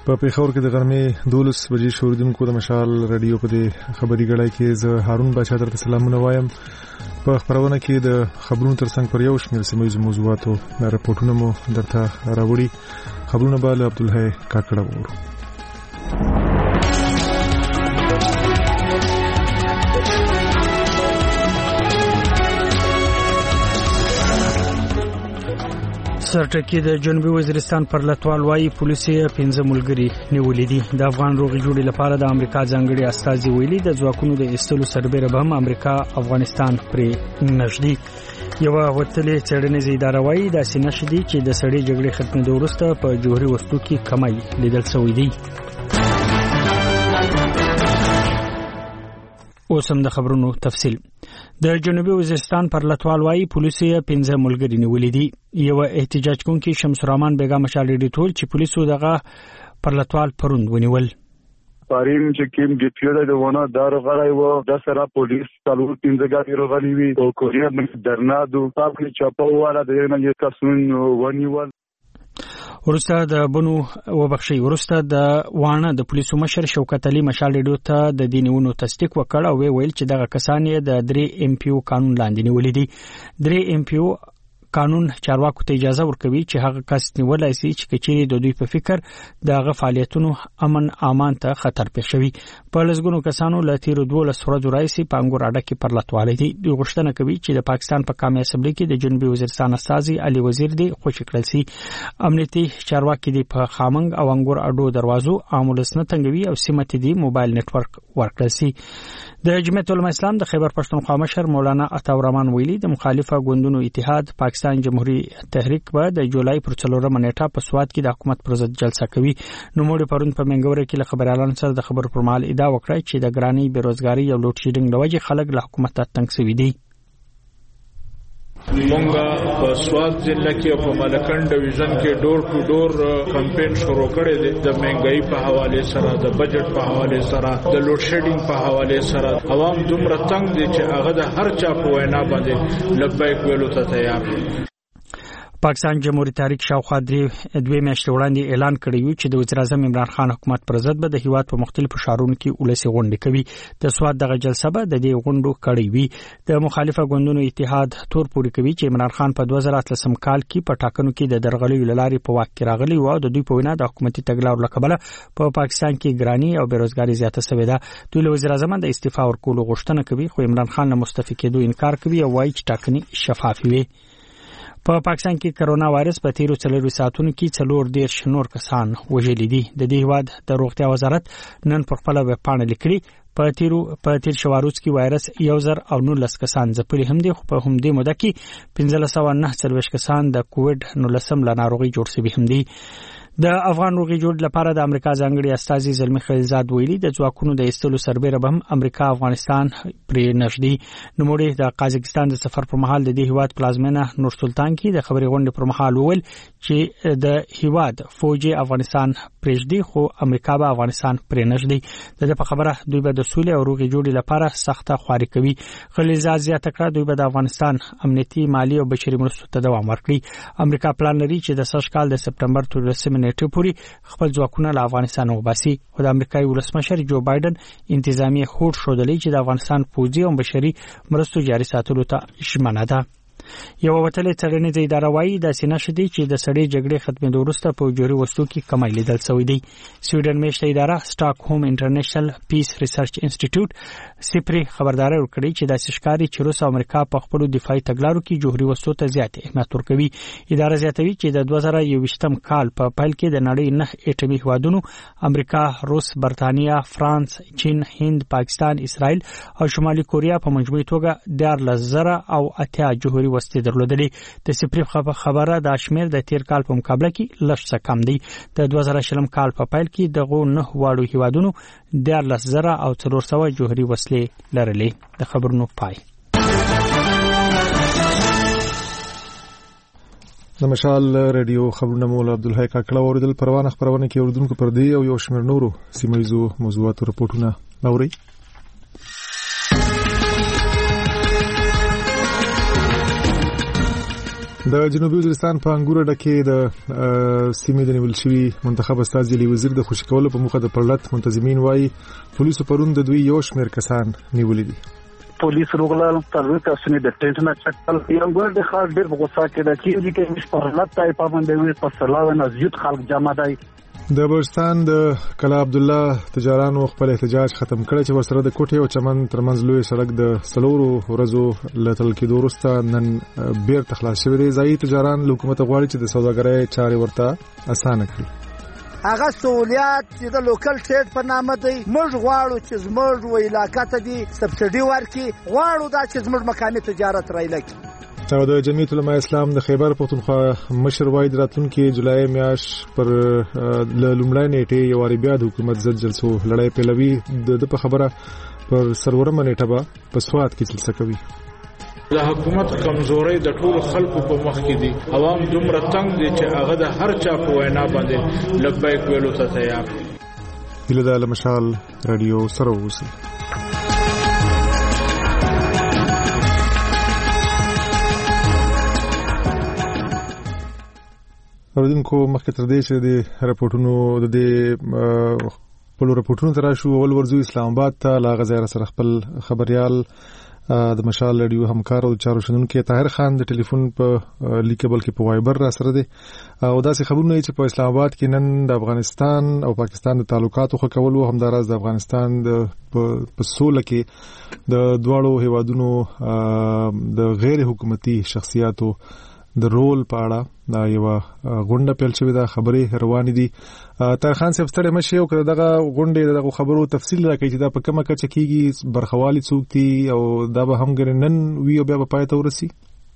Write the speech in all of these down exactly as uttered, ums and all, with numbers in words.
په پیښور کې د غرمې دولس بجې شوریدونکو د مشال رادیو په دې خبري غړای کې زه هارون بچا درته سلامونه وایم. په خبرونه کې د خبرونو ترڅنګ پر یو شمېر سیمه موضوعاتو د راپورټونو مو درته راوړي. خبرونه به له عبدالحی کاکړه وورو. سرټکی د جنوبي وزیرستان پر لټوال وايي پولیسي پنځه ملګری نیولې دي. د افغان روغي جوړې لپاره د امریکا ځانګړي استازي ویلي د ځواکونو د استلو سربېره به هم امریکا افغانستان پرې نږدې. یو وتلې څېړنیزه اداره وايي دا سینه شدي چې د سړې جګړې ختمېدو وروسته په جوهري وسلو کې کمی لیدل شوی دی. اوس هم د خبرونو تفصیل. د جنوبي وزیرستان پر لټوال وايي پولیسي پنځه ملګری نیولې دي. یو احتجاج کوونکی شمس الرحمن بیگم شالډي ټول چې پولیسو دغه پر لټوال پروند ونیول. پاریم چې کوم ډیپیوټ د ونه دار غړای وو د سره پولیس څلور پنځه غاډي روغلي وي او کوریا باندې درنادو تاسو چاپو والا د نه یو کسون ونیول. ورسته د بنو وبخشي ورسته د وانه د پولیسو مشر شوکت علي مشالډو ته د دینونو تصدیق وکړ او ویل چې دغه کسان یې د درې ام پی او قانون لاندې نیولې دي. درې ام پی او قانون چارواکو ته اجازه ورکوي چې هغه کس نیولای شي چې کچېری د دوی په فکر دغه فعالیتونو امن امان ته خطر پېښ شوی. په لږونو کسانو له تیرو دوه ورځو راځي په انګور اډه کې پر لټوالې دي. دوی غوښتنه کوي چې د پاکستان په قومي اسمبلی کې د جنوبي وزیرستان استازي علي وزیر دی خوشی کړل شي. امنیتي چارواکي دی په خامنګ او انګور اډو دروازو عامولس نه تنګوي او سیمه دی موبایل نتورک ورکړل شي. د جمعیت العلماء اسلام د خیبر پښتونخوا مشر مولانا عطاورحمان ویلي د مخالفه ګوندونو اتحاد پاکستان جمهوریت تحریک به د جولای پر څلورمه نیټه په سواد کې د حکومت پر ضد جلسه کوي. نو موږ پرون په منګورې کې له خبريالانو سره د خبرو پر مهال ادعا وکړه چې د ګرانی بیروزګاری او لوټ شیډینګ لوجه خلک له حکومت ته تنګ شوي دي. مونږه په سواد ضلع کې په ملکند ډیویژن کې ډور ټو ډور کمپاین شروع کړی دی. د مهنګای په حواله سره د بجټ په حواله سره د لوډ شیډینګ په حواله سره عوام دومره تنگ دي چې هغه د هر چا په وینا باندې لبیک ویلو ته تیار دي. پاکستان جمهوریت تحریک شاوخوا درې دوه میاشتې وړاندې اعلان کړی و چې د وزیر اعظم عمران خان حکومت پر ضد به د هیواد په مختلفو ښارونو کې ولسي غونډې کوي. د سواد دغه جلسه به د دې غونډو کړې وي. د مخالفه ګوندونو اتحاد تور پوري کوي چې عمران خان په دوه زره اتلسم کال کې په ټاکنو کې د درغلیو لارې په واک کې راغلی و او د دوی په وینا د حکومتي تګلارو لکبله په پاکستان کې ګرانی او بیروزګاری زیاته شوې ده. دوی له وزیر اعظم د استعفا ورکولو غوښتنه کوي خو عمران خان له مستعفي کېدو انکار کوي او وايي چې ټاکنې شفافې وي. په پاکستان کې کرونا وایرس په تیرو څلورو ساعتونو کې څلور ډیر شنور کسان وژلي دي. د دې هواد د روغتیا وزارت نن پر خپل ویب پاڼه لیکلي په تیرو په تیر شواروز کې وایرس یو زر او نولس کسان ځپلي هم دي خو په هم دې موده کې پنځه سوه نه څلوېښت کسان د کووډ نولسم له ناروغي جوړ شوي هم دي. د افغان روغي جوړ لپاره د امریکا ځانګړي استازي زلمی خلیلزاد ویلي د ځواکونو د ایستلو سربېره به هم امریکا افغانستان پرې نږدې. نوموړي د قازقستان د سفر پر مهال د دې هیواد پلازمینه نور سلطان کې د خبري غونډې پر مهال وویل چې د هیواد فوج افغانستان پرېږدي خو امریکا به افغانستان پرې نږدې. د دې په خبره دوی به د سولې او روغي جوړ لپاره سخته خواري کوي. خلیلزاد زیاته کړه دوی به د افغانستان امنیتي مالی او بشري مرستو ته دوام ورکړي. امریکا پلان لري چې د سږ کال د سپټمبر تر نیټه پورې خپل ځواکونه له افغانستان وباسي او د امریکایي ولسمشر جو بایدن انتظامی هوډ شودلې چې د افغانستان پوځي او بشري مرستو جاري ساتلو ته ژمنه ده. یو وتلې څېړنیزه اداره وايي د سینه شدي چې د سړې جګړې ختمېدو وروسته په جوړي وسلو کې کمی لیدل شوی دی. سویډن میشته اداره سټاک هوم انټرنیشنل پیس ریسرچ انسټیټیوټ سپری خبرداري ورکړي چې د سشکاري چې روس او امریکا په خپل دفاعي تګلارو کې جوړي وسلو ته زیات اهمیت ورکوي. اداره زیاتوي چې د دوه زره یوویشتم کال په پیل کې د نړۍ نه اټومي هوادونو امریکا، روس، برتانیا، فرانس، چین، هند، پاکستان، اسرائیل او شمالي کوریا په مجموعي توګه دیارلس زره او اتیا جوهري وسلې درلودلې. د سپری خبره د شمیر د تیر کال په مقابله کې لږ څه کم دی. د دوه زره شلم کال په پیل کې دغه نه واړو هیوادونو دیارلس زره او څلور سوه جوهري وسلې لرلې. د خبرونو پای. د مشال رادیو خبرونه مولا عبدالحی کاکړه اوریدل. پروانه خبرونه کې اوردونکو پر دی او یو شمېر نورو سیمایزو موضوعاتو رپورټونه اوري. د جنوبي وزیرستان په انګور ډکه د سیمې د نیول شوی منتخب استاذ علی وزیر د خوشی کولو په مخه د پرلط منتظمین وایي پولیسو پرون د دوی یو شمېر کسان نیولې دي. پولیس روغلل تر کسنه د ټینټ نه چکل یو ګور د خاص ډېر غوسه کې د کیږي کې مش په حالت تای پابندوي په سلاو نه زیات خلک جمع دي. د بلوچستان د کلا عبد الله تجارانو خپل احتجاج ختم کړ چې ورسره د کوټې او چمن ترمنځ لوی سړک د سلورو ورځو لتل کې دورسته نن بیرته خلاص شوی دی. ځایي تجاران حکومت غواړي چې د سوداګرۍ چارې ورته اسانه کړي. هغه سہولیات چې د لوکل ټریډ په نامه دی موږ غواړو چې زموږ و علاقې ته دي سبسيډي ورکړي، غواړو دا چې زموږ مقامي تجارت رایلکي. او د جمعیت علماء اسلام د خیبر پختونخوا مشر واید راتلونکي جولای میاش پر لومړی نیټه یو واری بیا د حکومت ضد جلسو لړۍ پیلوي. د په خبره پر سرورمه نیټه به په سواد کې جلسه کوي. د حکومت کمزوري د ټول خلکو په مخ کې دي. عوام دومره تنگ دي چې هغه د هر چا په وینا باندې لبیک ویلو ته تیار دي. هله د مشال رادیو سره اوسئ. اوردونکو مخکې تر دې چې د راپورټونو د دې په راپورټونو تر شو ول ورزو اسلام آباد ته لا غزا سره خپل خبريال د مشال رادیو همکار او چارو شنونکو طاهر خان د ټلیفون په لیکبل کې په وایبر را سره دي او داسې خبرونه چې په اسلام آباد کې نن د افغانستان او پاکستان د تعلقاتو خو کول او همدارس د افغانستان د په سوله کې د دواړو هیوادونو د غیر حکومتي شخصیاتو د رول په اړه دا یو غونډه پیل شوې ده. خبرې روانې دي. طاهر خان صاحب ستړي مشه او کړه دغه غونډې دغه خبرو تفصیل راکړي چې دا په کومه کچه کیږي، برخوالي څوک دي او دا به هم ګرنن وی او بیا په پای ته ورسي.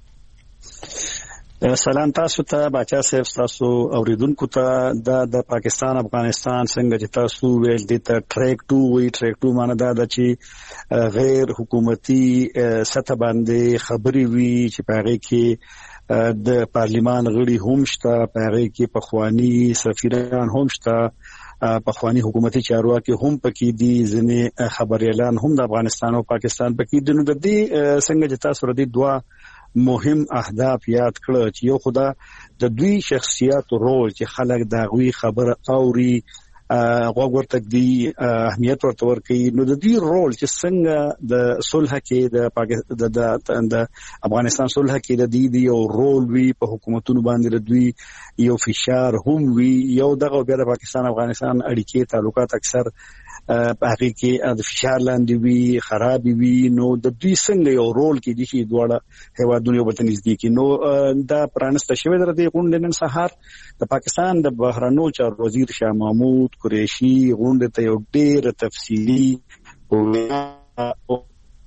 سلام تاسو ته بچا صاحب، تاسو اوریدونکو ته د پاکستان افغانستان څنګه چې تاسو ویل دي ته ټریک ټو وی ټریک ټو معنی دا د چې غیر حکومتي سطح باندې خبري وی چې پاره کې د پارلیمان غړي هم شته، پاره کې پخوانی سفیران هم شته، پخوانی حکومتي چارواکي هم پکې دي، ځنې خبريالان هم د افغانستان او پاکستان پکې دي. نو د دې څنګه چې تاسو ردی دوا مهم اهداف یاد کړل چې یو خدا د دوی شخصیت رول چې خلک دا غوي خبره اوري غوږ ورته دی اهمیت ورته ورکړي. نو د دې رول چې څنګه د صلح کې د پاکستان د افغانستان صلح کې د دې دی او رول وی په حکومتونو باندې دوی یو فشار هم وی یو دغه بیا د پاکستان افغانستان اړیکې تعلقات اکثر په هغه کې د فشار لاندې وی خراب وی. نو د دوی څنګه یو رول کې دي چې دواړه هیوادونو په نږدې کې نو دا پرانسته شوی در دي غونډه نن سهار د پاکستان د بهرنیو چارو وزیر شاه محمود قریشي غونډه ته یو ډېر تفصیلی او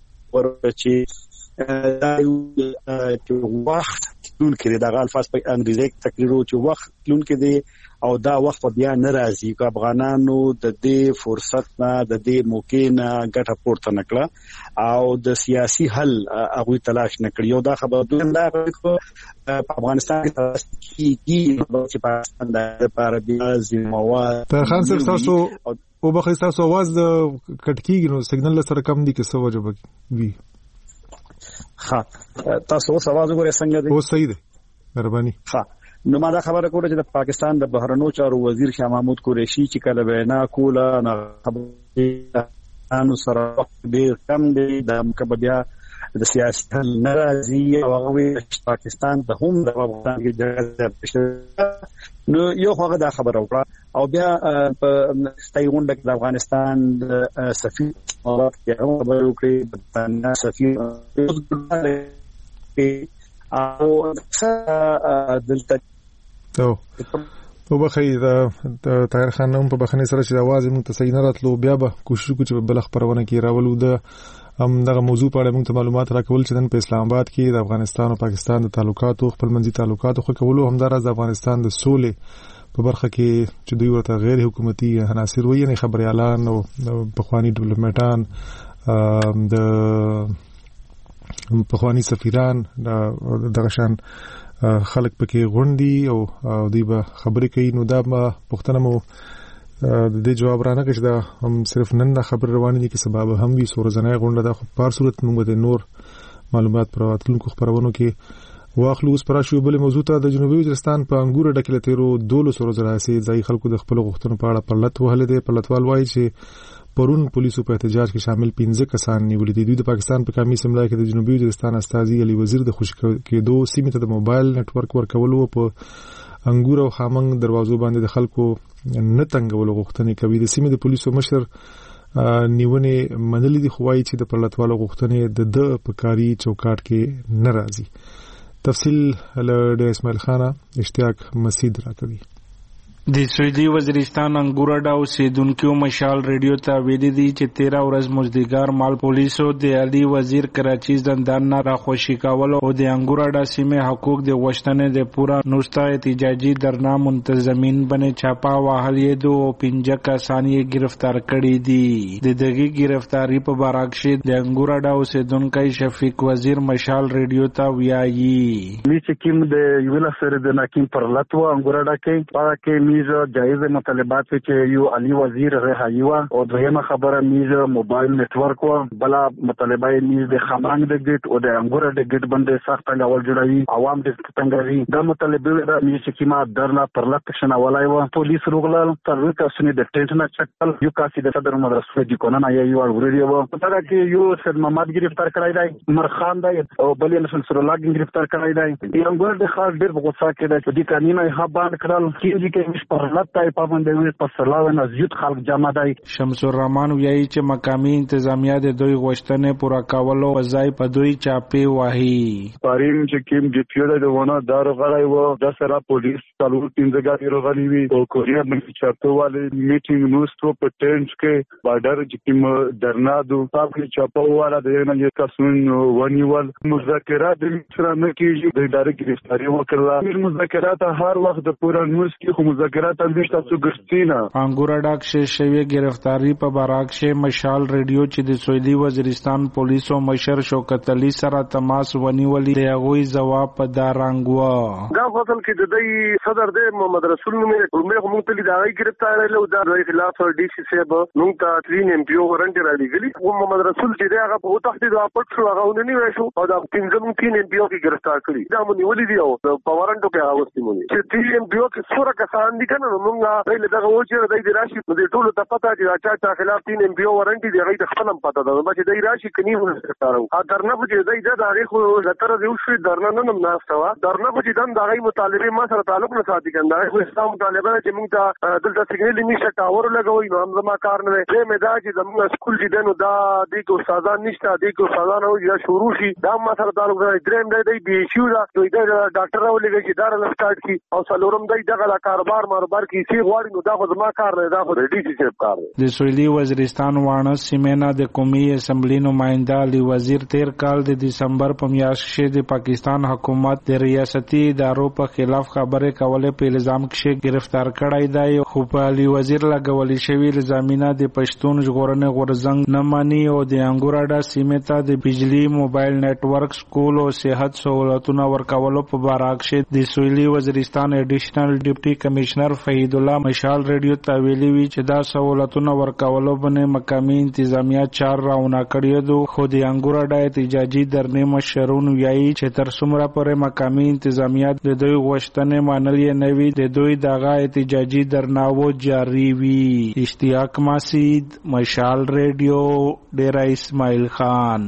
ورچې دا یو وخت لون کې د الفاظ په انګریزي تقریر او چې وخت لون کې دی او دا وخت بیا ناراضي کو افغانانو د دې فرصت نه د دې موقع نه ګټه پورته نکړه او د سیاسي حل هغه تلاش نکړي. او دا خبره دا په افغانستان کې چې پاکستان د لپاره بیا زموږ طاهر خان صاحب تاسو او بخښه تاسو आवाज د کټکیږي نو سیګنل سره کم دي که څه وجه وي. ها تاسو اوس आवाज وګورئ څنګه دی؟ او صحیح دی مهرباني. ها نو ما دا خبره کوله چې د پاکستان د بهرنیو چارو وزیر شاه محمود قریشي چې کله وینا کوله نه خبرانو سره ډېر کم دی د مکبیا د سیاست ناراضي او هغه پاکستان ته هم د افغانستان کې جګړه نو یو هغه دا خبره وکړه او بیا په ستایغونډه کې د افغانستان د سفیر او هغه خبره وکړه د سفیر او دلته ته په بخیر د طاهر خان نوم په بخنه سره چې د आवाज موږ ته صحیح نه راتلو بیا به کوشش وکړو چې بل خبرونه کې راولو د هم دغه موضوع په اړه موږ ته معلومات راکول چې نن په اسلام آباد کې د افغانستان او پاکستان د تعلقاتو خپلمنځي تعلقاتو خو کولو همدارس د افغانستان د سولې په برخه کې چې دوی ورته غیر حکومتي عناصر وایي نه خبريالان او پخوانی ډیپلوماټان د پخوانی سفیران دغه شان خلک پکې غونډي او دوی به خبرې کوي. نو دا ما پښتنه مو د دې جواب رانه کړ دا هم صرف نن دا خبر روان دي چې سبب هم وي سورزنه غونډه دا خو په صورت موږ د نور معلومات پر واتلونکو خبرونو کې واخلو اوس پراشو بل موضوع ته د جنوبي وزیرستان په انګور ډکه تیرو دولس ورځې راځي ځای خلکو د خپل غوښتنو په اړه پرلط وهله دي. پرلطوال وایي چې پرون پولیسو په احتجاج کې شامل پنځه کسان نیولې دي. دوی د پاکستان په قومي اسمبلی کې د جنوبي وزیرستان استاذي علي وزیر د خوشی کېدو سیمې ته د موبایل نتورک ورکولو په انګور او خامنګ دروازو باندې د خلکو نه تنګولو غوښتنې کوي. د سیمې د پولیسو مشر نیونې منلې دي خو وايي چې د پرلطوالو غوښتنې د د پکاري چوکاټ کې ناراضي. تفصیل له اسماعیل خان اشتیاق مسعود راکوي. د سویلي وزیرستان انګورډا اوسیدونکو مشال ریډیو ته ویلي دي چې تیرا ورځ مزدګار مال پولیسو د علي وزیر کراچي زندان نه راخوشي کول او د انګورډا سیمه حقوق د وشتنې د پورا نوستا احتجاجي درنا منتظمین باندې چاپا واهلې دو پنځه کسان یې گرفتار کړي دي. د دغه گرفتاری په بارکشه د انګورډا اوسیدونکو شفیق وزیر مشال ریډیو ته ویایي چې کوم د یولا سره د ناکیم پرلطو انګورډا کې پاره میزه جایز مطالبات چې یو علي وزیر رهایی وا او دویمه خبره میزه موبایل نتورک وا بلا مطالبه میزه د خامنګ د ګټ او د انګور د ګټ باندې سخت ډول جوړوي عوام د څنګهري د مطالبه د میزه کیما درنا پرلط شنه ولای وا پولیس روغلل تر کسنې د ټینټ نه چکل یو کاسي د صدر مدرسې د کونن یا یو ورېډیو وا په دا کې یو سید محمد گرفتار کړای دی مرخان دی او بلې نسل سره لاګ گرفتار کړای دی. د انګور د خاص ډېر غوسه کېده چې د قانوني حبان کړل کیږي پرلط تای پابندوي په سلاوه نزيد خلک جمع دی. شمس الرحمن ویایي چې مقامي انتظامیه د دوی غوښتنې پوره کولو وځای په دوی چاپې وهي. پاریم چې کیم ډیپیوډ د ونه دار غړای و د سره پولیس څلور پنځه غاډي روغلي وي او کوریا باندې چارته والے میټینګ نوستو په ټینټ کې بارډر چې کیم درنادو صاحب کې چاپو والا د نه یو کسون ونیول مذاکرات د سره نه کیږي د ادارې گرفتاری وکړه. مذاکرات هر وخت د پورا نوس کې خو مذاکرات انګورډا کې شوی گرفتاری په باراکشه مشال ریډیو چې د سویلي وزیرستان پولیسو مشر شوکت علي سره تماس ونیولې دی هغه جواب په دارنګوا دا فصل کې د دې صدر د محمد رسول مې موږ موږ ته لیدای گرفتاری له د خلاف ډي سي سیب موږ ته ترين ام پی او ورنټ را لګلی او محمد رسول چې هغه په تحت د اپټ شو هغه ونی وشو او دا پنځم تین ام پی او کې گرفتار کړی دا مونږ ولې دی او په ورنټو کې هغه واستې مونږ چې تین ام پی او کې څوره کسان دي کنه مونږه ویل دا و چې د دې راشي په دې ټولو ته پتا چې چا چا خلاف تین ام پی او ورنټي دی غي د خپلم پتا ده چې دې راشي کني ورستارو ا درنه په دې دې دا هغه خو لتر دې وشي درنه نه ناستوا درنه په دې دن دا غي مطالبه ما سره تعلق نه ساتي کنده خو اسلام مطالبه چې مونږ ته دلته سیګنل نشه ټاور لګوي نو هم زما کار نه دی مې دا چې زموږ سکول چې دنو دا دې کو استادان نشته دې کو استادان او یا شروع شي دا ما سره تعلق نه دریم دې دی شو دا دوی دا ډاکټر راولېږي چې دا له سٹارټ کی او څلورم دې دغه کاروبار ماروبار کی سی غواړي نو دا خو زما کار نه دا خو ډي سي سیب کار دی. د سویلي وزیرستان وانه سیمه د قومي اسمبلی نمائنده علي وزیر تیر کال د دسمبر په میاشت کې د پاکستان حکومت د ریاستي ادارو په خلاف خبره کوله په الزام کې گرفتار کړای دی خو په علي وزیر لګولې شوی الزامینه د پښتون ژغورنې غورزنګ نه مانی او د انګورډا سیمه ته د بجلی موبایل نتورک سکول او صحت سہولتونه ورکولو په باراکشه د سویلي وزیرستان ایډیشنل ډیپټي کمشنر فهید الله مشال ریډیو ته ویلي وی چې دا سہولتونه ورکولو باندې مقامي انتظامیه چار راونه کړی دو خو د انګورډا احتجاجي درنې مشرون ویایي چې تر څومره پورې مقامي انتظامیه د دوی غوښتنې منلې نه وي د دوی دغه احتجاجي درناو جاری وي. اشتیاق مسعود مشال ریډیو ډیرا اسماعیل خان.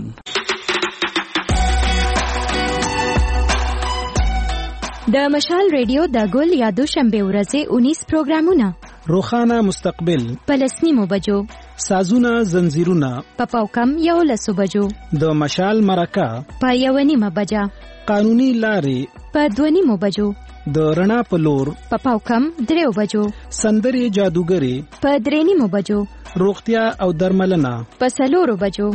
د مشال ریډیو د ګل یا دوشنبه ورځې انیس پروګرامونه روخانه مستقبل پلسنیمو بجو سازونه زنجیرونه پپاو کم یو لسو بجو د مشال مرکه په یو نیمه بجا قانوني لارې په دوه نیمو بجو د رڼا په لور پپاو کم دریو بجو سندري جادوګری په درې نیمو بجو روغتیا او درملنه په څلورو بجو.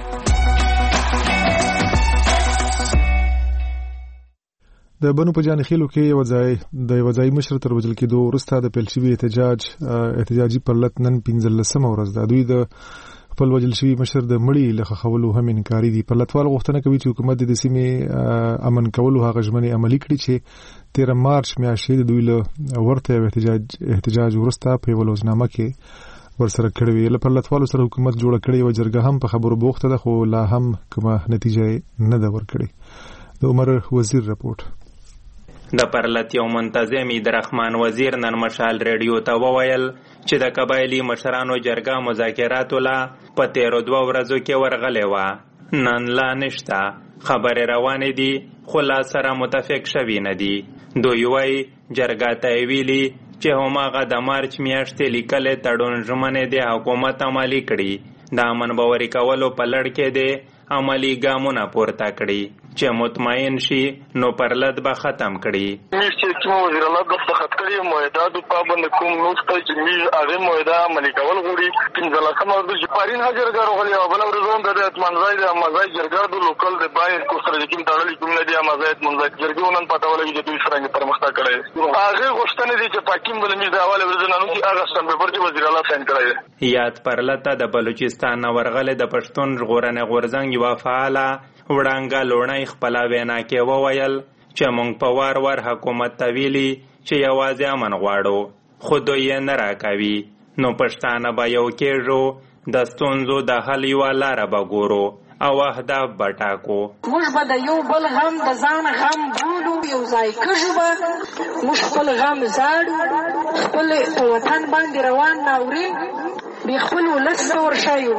د بنو په جان خېلو کې یو ځای د یو ځای مشر تر وجل کې دوه ورسته د پلشوي احتجاج احتجاجي پرلط نن پنځلسمه ورځ ده. دوی د خپل وجل شوی مشر د مړی لخوا خولو هم انکاری دي. پرلطوال غوښتنه کوي چې حکومت د سیمې امن کولو هغه ژمنې عملي کړي چې تیر مارچ میاشتې د دوی له ورته احتجاج احتجاج ورسته په ولوزنامه کې ورسره کړی وی. له پرلطوالو سره حکومت جوړ کړی و جرګه هم په خبرو بوخته ده خو لا هم کومه نتیجه نه ده ورکړي. د عمر وزیر رپورټ. د پرلت یو منتظم عبدالرحمن وزیر نن مشال ریډیو ته وویل چې د قبایلی مشرانو جرګه مذاکراتو لا په تیرو دوه ورځو کې ورغلې وه، نن لا نشته. خبرې روانې دي خو لا سره متفق شوي نه دي. دوی وایي جرګه ته یې ویلي چې هماغه د مارچ میاشتې لیکلې تړون ژمنې د حکومت عملي کړي، د امن باوري کولو په لړ کې د عملي ګامونه پورته کړي چې مطمئن شي نو پرلت به ختم کړي. میز چې کوم وزیر الله دستخط کړي معاهداتو پابند کوم نوسته چې میز هغه معاهده عملي کول غواړي. پنځلسمه ورځ چې پارین هجرګار غوړي او بل ورځ د اتمنځای د مزای جرګه د لوکل د بایر کو سره کوم تړلې کوم نه دی مزای منځای جرګه نن پته ولګي چې دوی سره پرمختګ کړي. هغه غوښتنه دي چې پاکیم بل میز د حواله ورځ نن چې هغه سمبر چې وزیر الله ساين کړی. یاد پرلت د بلوچستان ورغله د پښتون ژغورنې غورځنګ یو فعاله وړانګه لوڼی خپل وینا کې وویل چې موږ په وار وار حکومت ته ویلي چې یوازې امن غواړو خو دوی یې نه راکوي، نو پښتانه به یو کېږو، د ستونزو د حل یوه لاره به ګورو او اهداف به ټاکو. موږ به د یو بل غم د ځان غم بولو، یو ځای کږو به موږ خپل غم زاړو، خپل په وطن باندې روان ناورین بې خپل ولس ته ورشایو.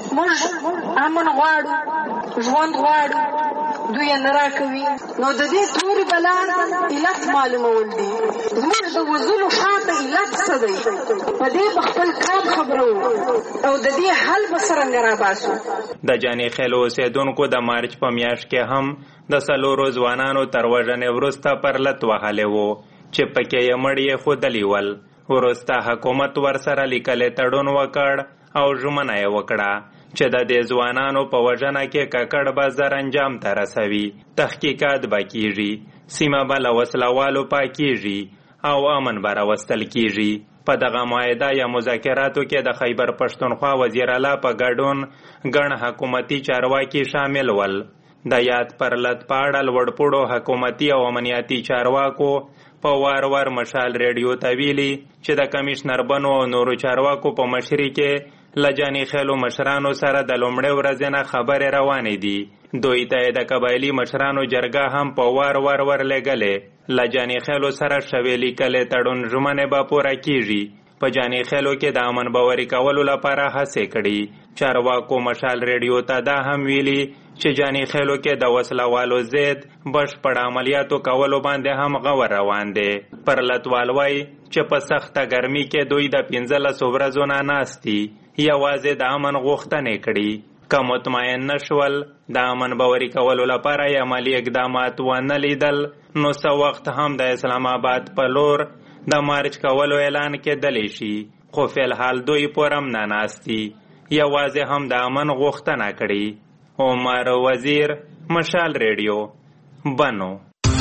موږ امن غواړو، ژوند غواړو، دوی یې نه راکوي. نو د دې تورې بلا علت معلومول دي. زموږ د وزلو شاته علت څه دی؟ په دې په خپل کام خبرو او د دې حل به څرنګه راباسو. د جاني خیلو اوسېدونکو د مارچ په میاشت کې هم د څلورو ځوانانو تر وژنې وروسته پرلت وهلی و چې پکې یې مړ یې ښودلي ول. وروسته حکومت ورسره لیکلی تړون وکړ او ژمنه یې وکړه چې د دې ځوانانو په وژنه کې ککړ به زر انجام ته رسوي، تحقیقات به کیږي، سیمه به له وسلوالو پاکیږي او امن به راوستل کیږي. په دغه معاهده یا مذاکراتو کې د خیبر پښتونخوا وزیر الله په ګډون ګڼ حکومتي چارواکي شامل ول. د یاد پرلت په اړه لوړپوړو حکومتي او امنیتي چارواکو په وار وار مشال ریډیو ته ویلي چې د کمیشنر بنو او نورو چارواکو په مشرۍ کې له جاني خیلو مشرانو سره د لومړۍ ورځې نه خبرې روانې دي. دوی ته د قبایلي مشرانو جرګه هم په وار وار ورلېږلې. له جاني خیلو سره شوې لیکلې تړون ژمنې به پوره کیږي. په جاني خیلو کې د امن باوري کولو لپاره هڅې کړي. چارواکو مشال ریډیو ته دا هم ویلي چې جاني خیلو کې د وسلوالو ضد بشپړ عملیاتو کولو باندې هم غور روان دی. پرلتوال وایي چې په سخته ګرمي کې دوی د پنځلسو ورځو نه ناست دي، یوازې د امن غوښتنې کړي. که مطمئن نشول د امن باوري کولو لپاره یې عملي اقدامات ونه لیدل نو څه وخت هم د اسلام آباد په لور د مارچ کولو اعلان کېدلی شي. خو فلحال دوی پورم نه ناست دي، یوازې هم د امن غوښتنه کړي. عمر وزیر، مشال ریډیو، بنو.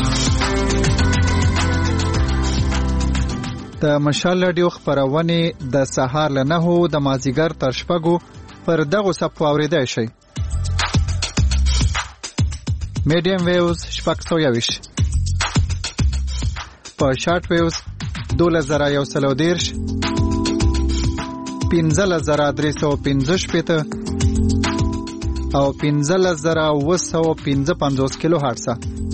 د مشال رادیو خبرونه د سهار له نهو د مازیګر تر شپږو پر دغه صفو اوریدای شي. میډیم ویوز شپږ سوه یوویش، په شارټ ویوز دولس زره یو سل او دېرش، پنځلس زره درې سوه پنځه شپېته او پنځلس زره اوه سوه پنځه پنځوس کیلو هرټز.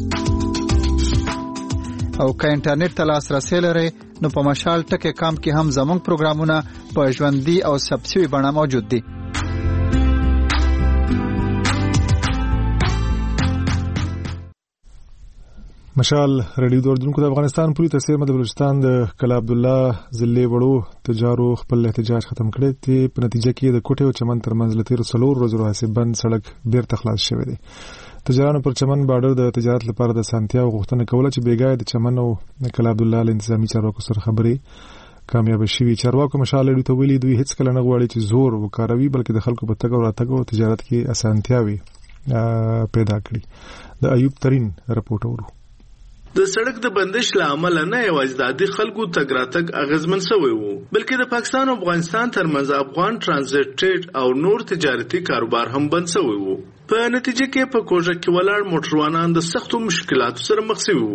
او که انټرنیټ ته لاسرسی لرئ نو په مشال ټکی کام کې هم زموږ پروګرامونه په ژوندي او ثبت شوي بڼه موجود دي. مشال رادیو دوردونکو د افغانستان پوری تصویر د بلوچستان د کلا عبدالله ضلع وړو تجارو خپل احتجاج ختم کړی دی. په نتیجه کې د کوټې او چمن ترمنځ له تیرو څلور ورځو راهیسې بند سړک بیرته خلاص شوی دی. تجارانو پر چمن بارډر د تجارت لپاره د سانتیا غوښتنه کوله چې بیګای د چمن او کلا عبدالله له انتظامی چارواکو سره خبرې کامیاب شوي. چارواکو مشال رادیو ته ویلي دوی هیڅ کله نه غواړي چې زور وکاروي بلکې د خلکو په تګ او راتګ او تجارت کې اسانتیاوي پیدا کړي. د ایوب ترین رپورټ اورو. د سړک د بندش له امله نه یوازې د عادي خلکو تګ راتګ اغیزمن شوی وو بلکې د پاکستان او افغانستان ترمنځ افغان ترانزیت ټریډ او نور تجارتي کاروبار هم بند شوی وو. په نتیجه کې په کوژه کې ولاړ موټروانان د سختو مشکلاتو سره مخ شوي وو.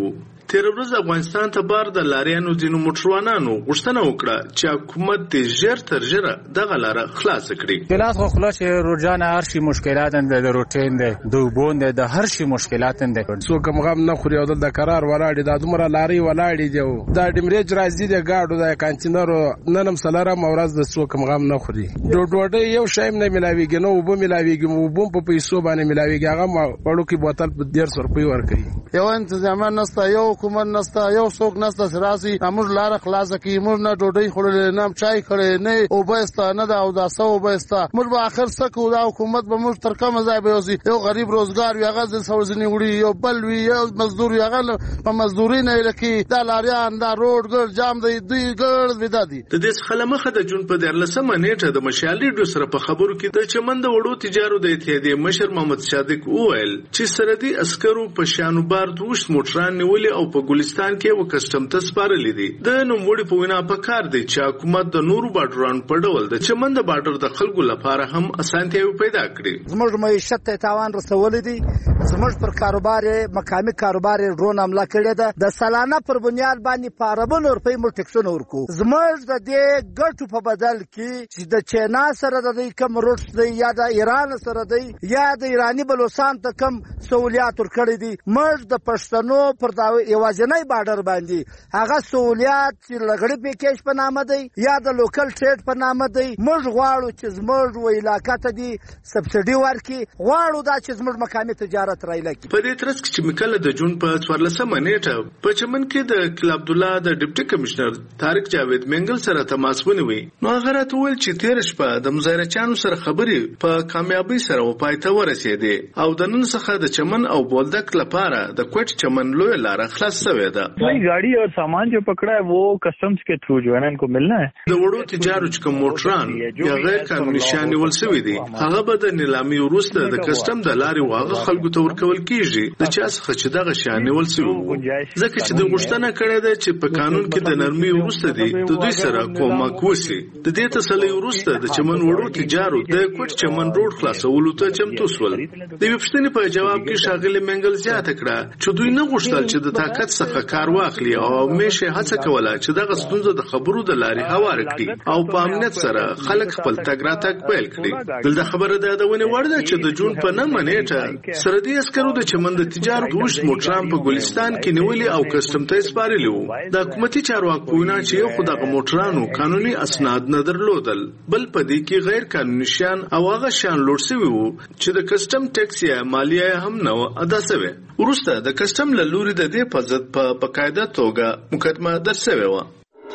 تیر ورځ افغانستان ته بار د لاریانو ځینو موټروانانو غوښتنه وکړه چې حکومت دې ژر تر ژره دغه لاره خلاص کړي. کلاس خو خلاص روزانه هر شي مشکلات اند د روټین د دوبون د هر شي مشکلات اند څو کوم غم نه خوري او د قرار ولاړ د دومره لاري ولاړ دی دا ډیمریج راځي د گاډو د کانتینرو ننم سلاره مورز د څو کوم غم نه خوري ډوډۍ یو شایم نه ملاویږي نو وبو ملاویږي وبو په پیسو باندې ملاویږي هغه وړو کې بوتل په ډیر سر روپۍ ورکړي. یو تنظیم نستا یو حکومت نستا یو څوک نستا سراسي موږ لار خلاص کی موږ نه ډوډۍ خورل نه چای خورل نه او بهستا نه دا او دا سو بهستا موږ به اخر سکو دا حکومت به موږ تر کومه ځای به اوسي یو غریب روزګار یو غز سوزنی وړي یو بل وی یو مزدور یو غل په مزدوري نه لکه دا لاریان دا روډ ګر جام دی دوی ګر ودا دي. د دې خلمخه د جون په درلسمه نیټه د مشالي ډو سره په خبرو کې د چمن د وړو تجارو د اتحادیې مشر محمد صادق وویل چې سردي عسکرو په شانوبار دوش موټران نیولې او په ګلستان کې و کسټم ته سپارلې دي. د نوموړي په وینا په کار دی چې حکومت د نورو بارډرانو په ډول د چمن د بارډر د خلکو لپاره هم اسانتیاوي پیدا کړي. زموږ معیشت ته تاوان رسولې دي زموږ پر کاروبار مقامي کاروبار ډرون حمله کړې ده د سالانه پر بنیاد باندې په اربونو روپۍ موږ ټکسونه ورکو. زموږ د دې ګټو په بدل کې چې د چینا سره د کم روټ دی یا د ایران سره دی یا د ایرانی بلوچستان ته کم سہولیات ورکړي دي موږ د پښتنو پر دا یوازینی بارډر باندې هغه سہولیات چې لګړې پیکیج په نامه دی یا د لوکل ټریډ په نامه دی موږ غواړو چې زموږ و علاقې ته دی سبسيډي ورکړي غواړو دا چې زموږ مقامي تجارت رایلکي. په دې ترڅ کې چې مکل د جون په څوارلسمه نیټه په چمن کې د کلا عبد الله د ډیپټي کمشنر طارق جاوید منګل سره تماس ونیوي نو هغه راته ویل چې تیر شپه د مظاهرچیانو سره خبرې په کامیابی سره و پایته ورسېدې او د نن څخه د چمن او بولدک لپاره د کوټ چمن لوی لار خلاص شوې ده. وہی گاڑی اور سامان جو پکڑا ہے وہ کسٹمز کے تھرو جو ہے نا ان کو ملنا ہے. د وړو تجارو چې کوم موټران یا غیر قانوني شان ول شوی دي هغه به د نیلامي وروسته د کسٹم د لارې واغه خلکو ته ورکول کیږي د چا څخه چې دغه شان ول شوی ځکه چې د غوښتنه کړې ده چې په قانون کې د نرمي وروسته دي د دوی سره کومک وشي. د دې تسلي وروسته د چمن وړو تجارو د کوټ چمن روډ خلاصولو ته چمتو شول. د وپښتنې په جواب کې شاغلي منګل زیاته کړه چې دوی نه غوښتل چې د طاقت څخه کار واخلي او همیشه هڅه کوله چې دغه ستونزه د خبرو د لارې هوار کړي او په امنیت سره خلک خپل تګ راتګ پیل کړي. دلته خبره ده د ونې وړ ده چې د جون په نهمه نیټه سرحدي عسکرو د چمن د تجارت وشت موټران په ګلستان کې نیولي او کسټم ته سپارلي وو. د حکومتي چارواکو په وینا چې یو خو دغه موټرانو قانوني اسناد نه درلودل بل په دې کې غیر قانوني شیان او هغه شیان لوړ شوي وو چې د کسټم ټیکس یا مالیه هم نه ادا شوې. وروسته د کسټم له لوري د دې په ضد په باقاعده توګه مقدمه درج شوې وه.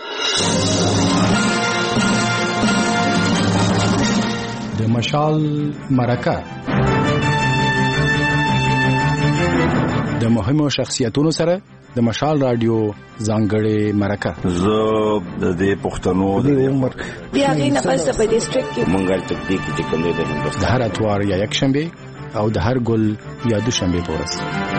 د مشال مرکه د مهمو شخصیتونو سره د مشال رادیو ځانګړې مرکه زه د دې پښتنو د عمر بیا غینه پس په ډیسټریکټ کې مونږه تکتیک چې کوم دی د هندوستان د هر اتوار یا یک شنبه او د هر ګل یا دوشنبه پورس.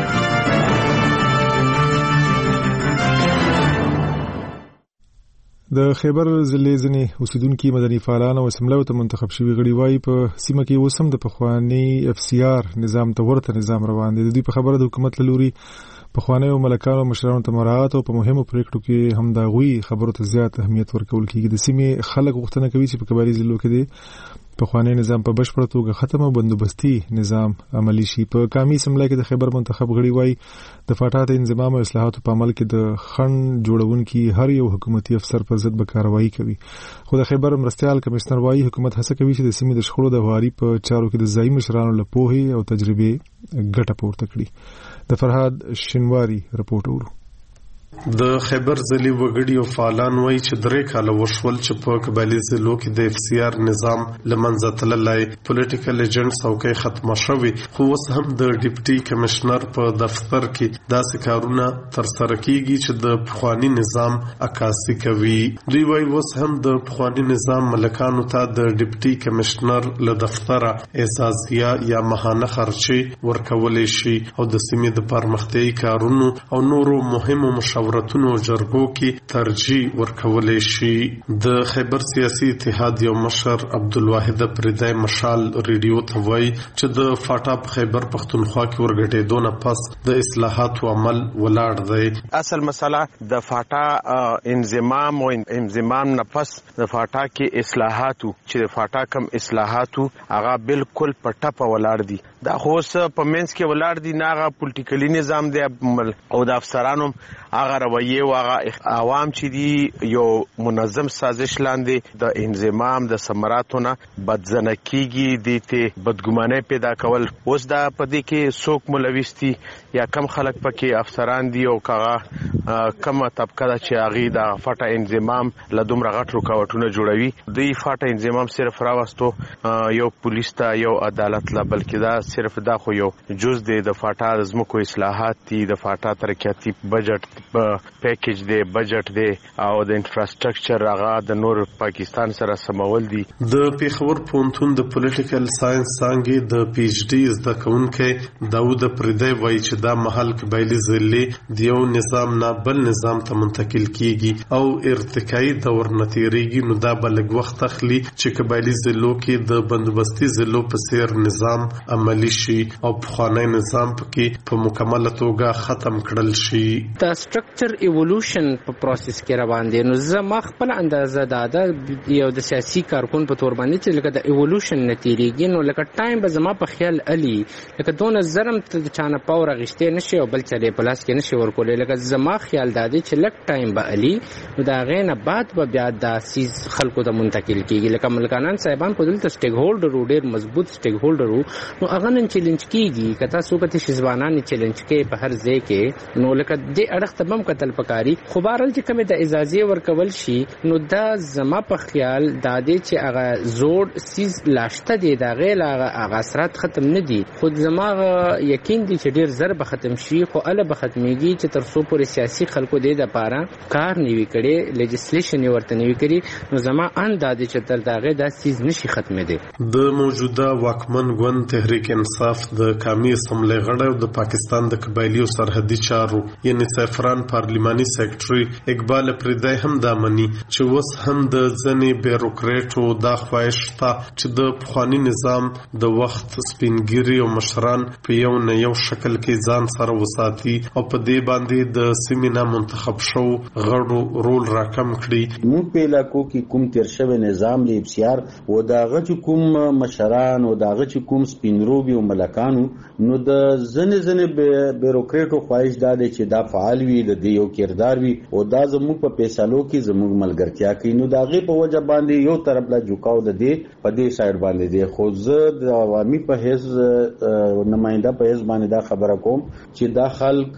د خیبر ضلع ځینې اوسیدونکو مدني فعالان او اسمبلیو ته منتخب شوي غړي وایي په سیمه کې اوس هم د پخوانی اف سی آر نظام ته ورته نظام روان دی. د دوی په خبره د حکومت له لوري پخوانیو ملکانو مشرانو ته مراعات او په مهمو پریکړو کې هم د غوي خبرو ته زیات اهمیت ورکول کیږي. د سیمې خلک غوښتنه کوي چې په کباري ضلعو کې د پخوانی نظام په بشپړه توګه ختم او بندوبستي نظام عملی شي. په قومي اسمبلی کې د خیبر منتخب غړي وایي د فاټا د انضمام او اصلاحاتو په عمل کې د خنډ جوړونکي هر یو حکومتي افسر په ضد به کاروایی کوي. خو د خیبر مرستيال کمشنر وایي حکومت هڅه کوي چې د سیمې د شخړو د هواري په چارو کې د ځایي مشرانو له پوهې او تجربې ګټه پورته کړي. د فرهاد شینواری رپورټ ورو. د خیبر ضلع وګړي او فعالان وایي چې درې کاله وشول چې په قبایلي ضلعو کې د اف سی آر نظام له منځه تللی پولیټیکل ایجنټ څوکۍ ختمه شوې خو اوس هم د ډیپټي کمشنر په دفتر کې داسې کارونه ترسره کیږي چې د پخواني نظام عکاسي کوي. دوی وایي اوس هم د پخواني نظام ملکانو ته د ډیپټي کمشنر له دفتره اعزازیه یا ماهانه خرچې ورکولی شي او د سیمې د پرمختیایي کارونو او نورو مهمو مشاورتونو جرګو کې ترجیح ورکولای شي. د خیبر سیاسي اتحاد یو مشر عبدالواحد پردای مشال ریډیو ته وایي چې د فاټا په خیبر پښتونخوا کې ورګټېدو نه پس د اصلاحاتو عمل ولاړ دی. اصل مسله د فاټا انضمام او انضمام نه پس د فاټا کې اصلاحاتو چې د فاټا کم اصلاحاتو هغه بالکل په ټپه ولاړ دي. دا خو په منځ کې ولاړ دي نه هغه پولیټیکلي نظام دی او د افسرانو هغه رویه او هغه عوام چې دي یو منظم سازش لاندې د انضمام د ثمراتونه بدزنه کیږي دي ته بدګماني پیدا کول. اوس دا پدې کې څوک ملوث دي یا کم خلک پکې افسران دي او کغه کم طبقه ده چې هغه د فاټا انضمام له دومره غټ رکاوټونه جوړوي. دوی فاټا انضمام صرف راوستو یو پولیس ته یو عدالت لا بلکې دا صرف دا خو یو جز دی د فاټا د زمکو اصلاحات دي د فاټا ترقیاتي بجټ پیکیج دی بجټ دی او د انفراستراکچر هغه د نور پاکستان سره سمول دي. د پیښور پوهنتون د پولیټیکل ساينس څانګې د پی ایچ ډي زده کوونکی داود پردای وایي چې دا محل قبایلي ضلع د یو نظام نه بل نظام ته منتقل کیږي او ارتقایي دور نه تیریږي نو دا به لږ وخت اخلي چې قبایلي ضلعو کې د بندوبستي ضلعو په څیر نظام عملی شي او پخوانی نظام پکې په مکمله توګه ختم کړل شي. دا سټرکچر ایولوشن په پروسس کې روان دي. نو زما خپل اندازه دا ده یو د سیاسي کارکون په تور باندې چې لکه د ایولوشن نتیریږي نو لکه ټایم به زما په خیال علي لکه دونه زرم ته د چانه پاور غشته نشي او بل چلې پلاس کې نشي ورکولې لکه زما خیال دا دی چې لک ټایم به علي نو دا غینه بعد به بیا د سیز خلکو ته منتقل کیږي. لکه ملکانان صاحبان په دلته سټیک هولډر ډیر مضبوط سټیک هولډر نو هغه نن چیلنج کیږي کته سو کته شزوانان چیلنج کې په هر ځای کې نو لکه د اړخ تبم قتل پکاري خو بهرل چې کومه د اجازه ورکول شي نو دا زما په خیال د دې چې هغه زوړ سیز لاشته دی دا غیر هغه اثرات ختم نه دي. خود زما یقین دي چې ډیر زر به ختم شي خو اله به ختميږي چې تر څو پورې سیاسي خلکو د لپاره کار نیوي کړي لیجسلیشن ورته نیوي کړي نو زما اندازه چې تر داغه د سیز نشي ختمه دي. د موجوده واکمن ګوند تحریک انصاف د قومي اسمبلی غړی او د پاکستان د قبایلی او سرحدي چارو یعنی سفران پارلیماني سیکریټري اقبال پردای هم دا مني چې وس هم د ځنې بیروکریټو دا خواهش تا چې د پخوانی نظام د وخت سپینګری او مشران په یو نه یو شکل کې ځان سره وساتي او په دې باندې د سیمینا منتخب شو غړو رول راکم کړي. موږ په علاقو کې کوم تیر شوی نظام لی بسیار و داغه چې کوم مشران او داغه چې کوم سپینروبي او ملکانو نو د ځنې ځنې بیروکریټو خواهش دا دی چې دا فعال وي د دې یو کردار وي او دا زموږ په پیسالو کې زموږ ملګرتیا کوي نو دا غي په وجه باندې یو طرف لا جوکاو د دې په دې سایډ باندې دی. خو زه د عوامي په حیث نماینده په حیث باندې دا خبره کوم چې دا خلک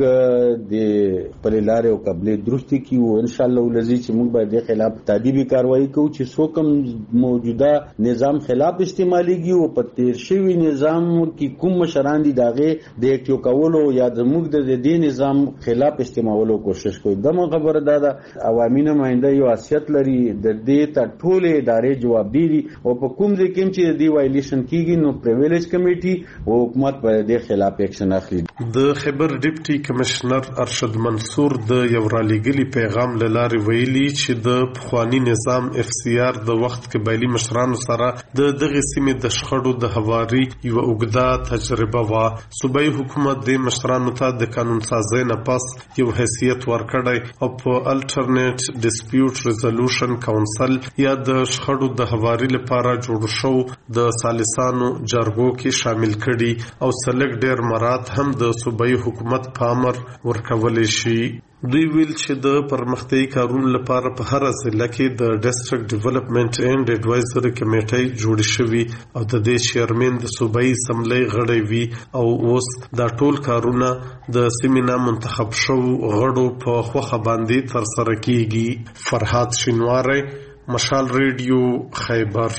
د خپل لارې او قبلې درستی کی او ان شاء الله ولزي چې موږ به د خلاف تادیبي کاروایی کوو چې څوک موجوده نظام خلاف استعماليږي او په تیر شوی نظام کې کوم مشران دي داغه د اکټیو کولو یا د موږ د دې نظام خلاف استعمالولو کوشش کوي. دغه خبره دا د عوامي نماینده یو حیثیت لري د دې ته ټول ادارې جواب دي او په کوم ځای کې چې دی وایلیشن کیږي نو پریویلیج کمیټي او حکومت په دې خلاف اکشن اخلي. د خیبر ډیپټي کمشنر ارشد منصور د یو رالېګلي پیغام لاره ویلي چې د پخوانی نظام اف سی آر د وخت قبایلی مشرانو سره د دغه سیمې د شخړو د هواري یو اوږده تجربه وا. صوبایي حکومت د مشرانو ته د قانون سازۍ نه پس یو حیثیت ورکړی او په الټرنیټ ډیسپیوټ ریزولوشن کونسل یا د شخړو د هواري لپاره جوړ شو د سالسانو جرګو کې شامل کړي او سلګ ډیر مراد هم د صوبایي حکومت په امر ورکول شي. دوی ویل چې د پرمختیايي کارونو لپاره په هر ضلع کې د ډیسټریکټ ډیولپمنٹ اینڈ ایڈوایزري کمیټي جوړ شوی او د دې چیرمن د صوبایي اسمبلی غړی وی او اوس دا ټول کارونه د سیمینا منتخب شو غړو په خوخه باندې تر سره کیږي. فرحات شینواری، مشال ریډیو، خیبر.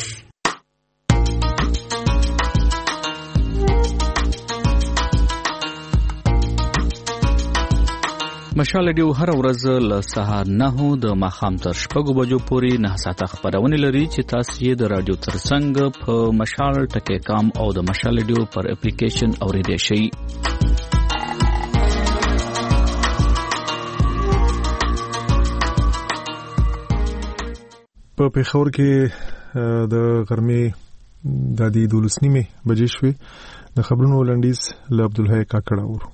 مشال ډیو هر ورځ له سهار نه د ماښام تر شپږو بجو پورې نه ساعته خبرونه لري چې تاسو یې د رادیو ترڅنګ په مشال ټکی کام او د مشال ډیو پر اپلیکیشن اوریدئ شئ. په پیښور کې د غرمې د دې دولس نیمه بجې شوې. د خبرونو لنډیز له عبدالحی کاکړ اورو.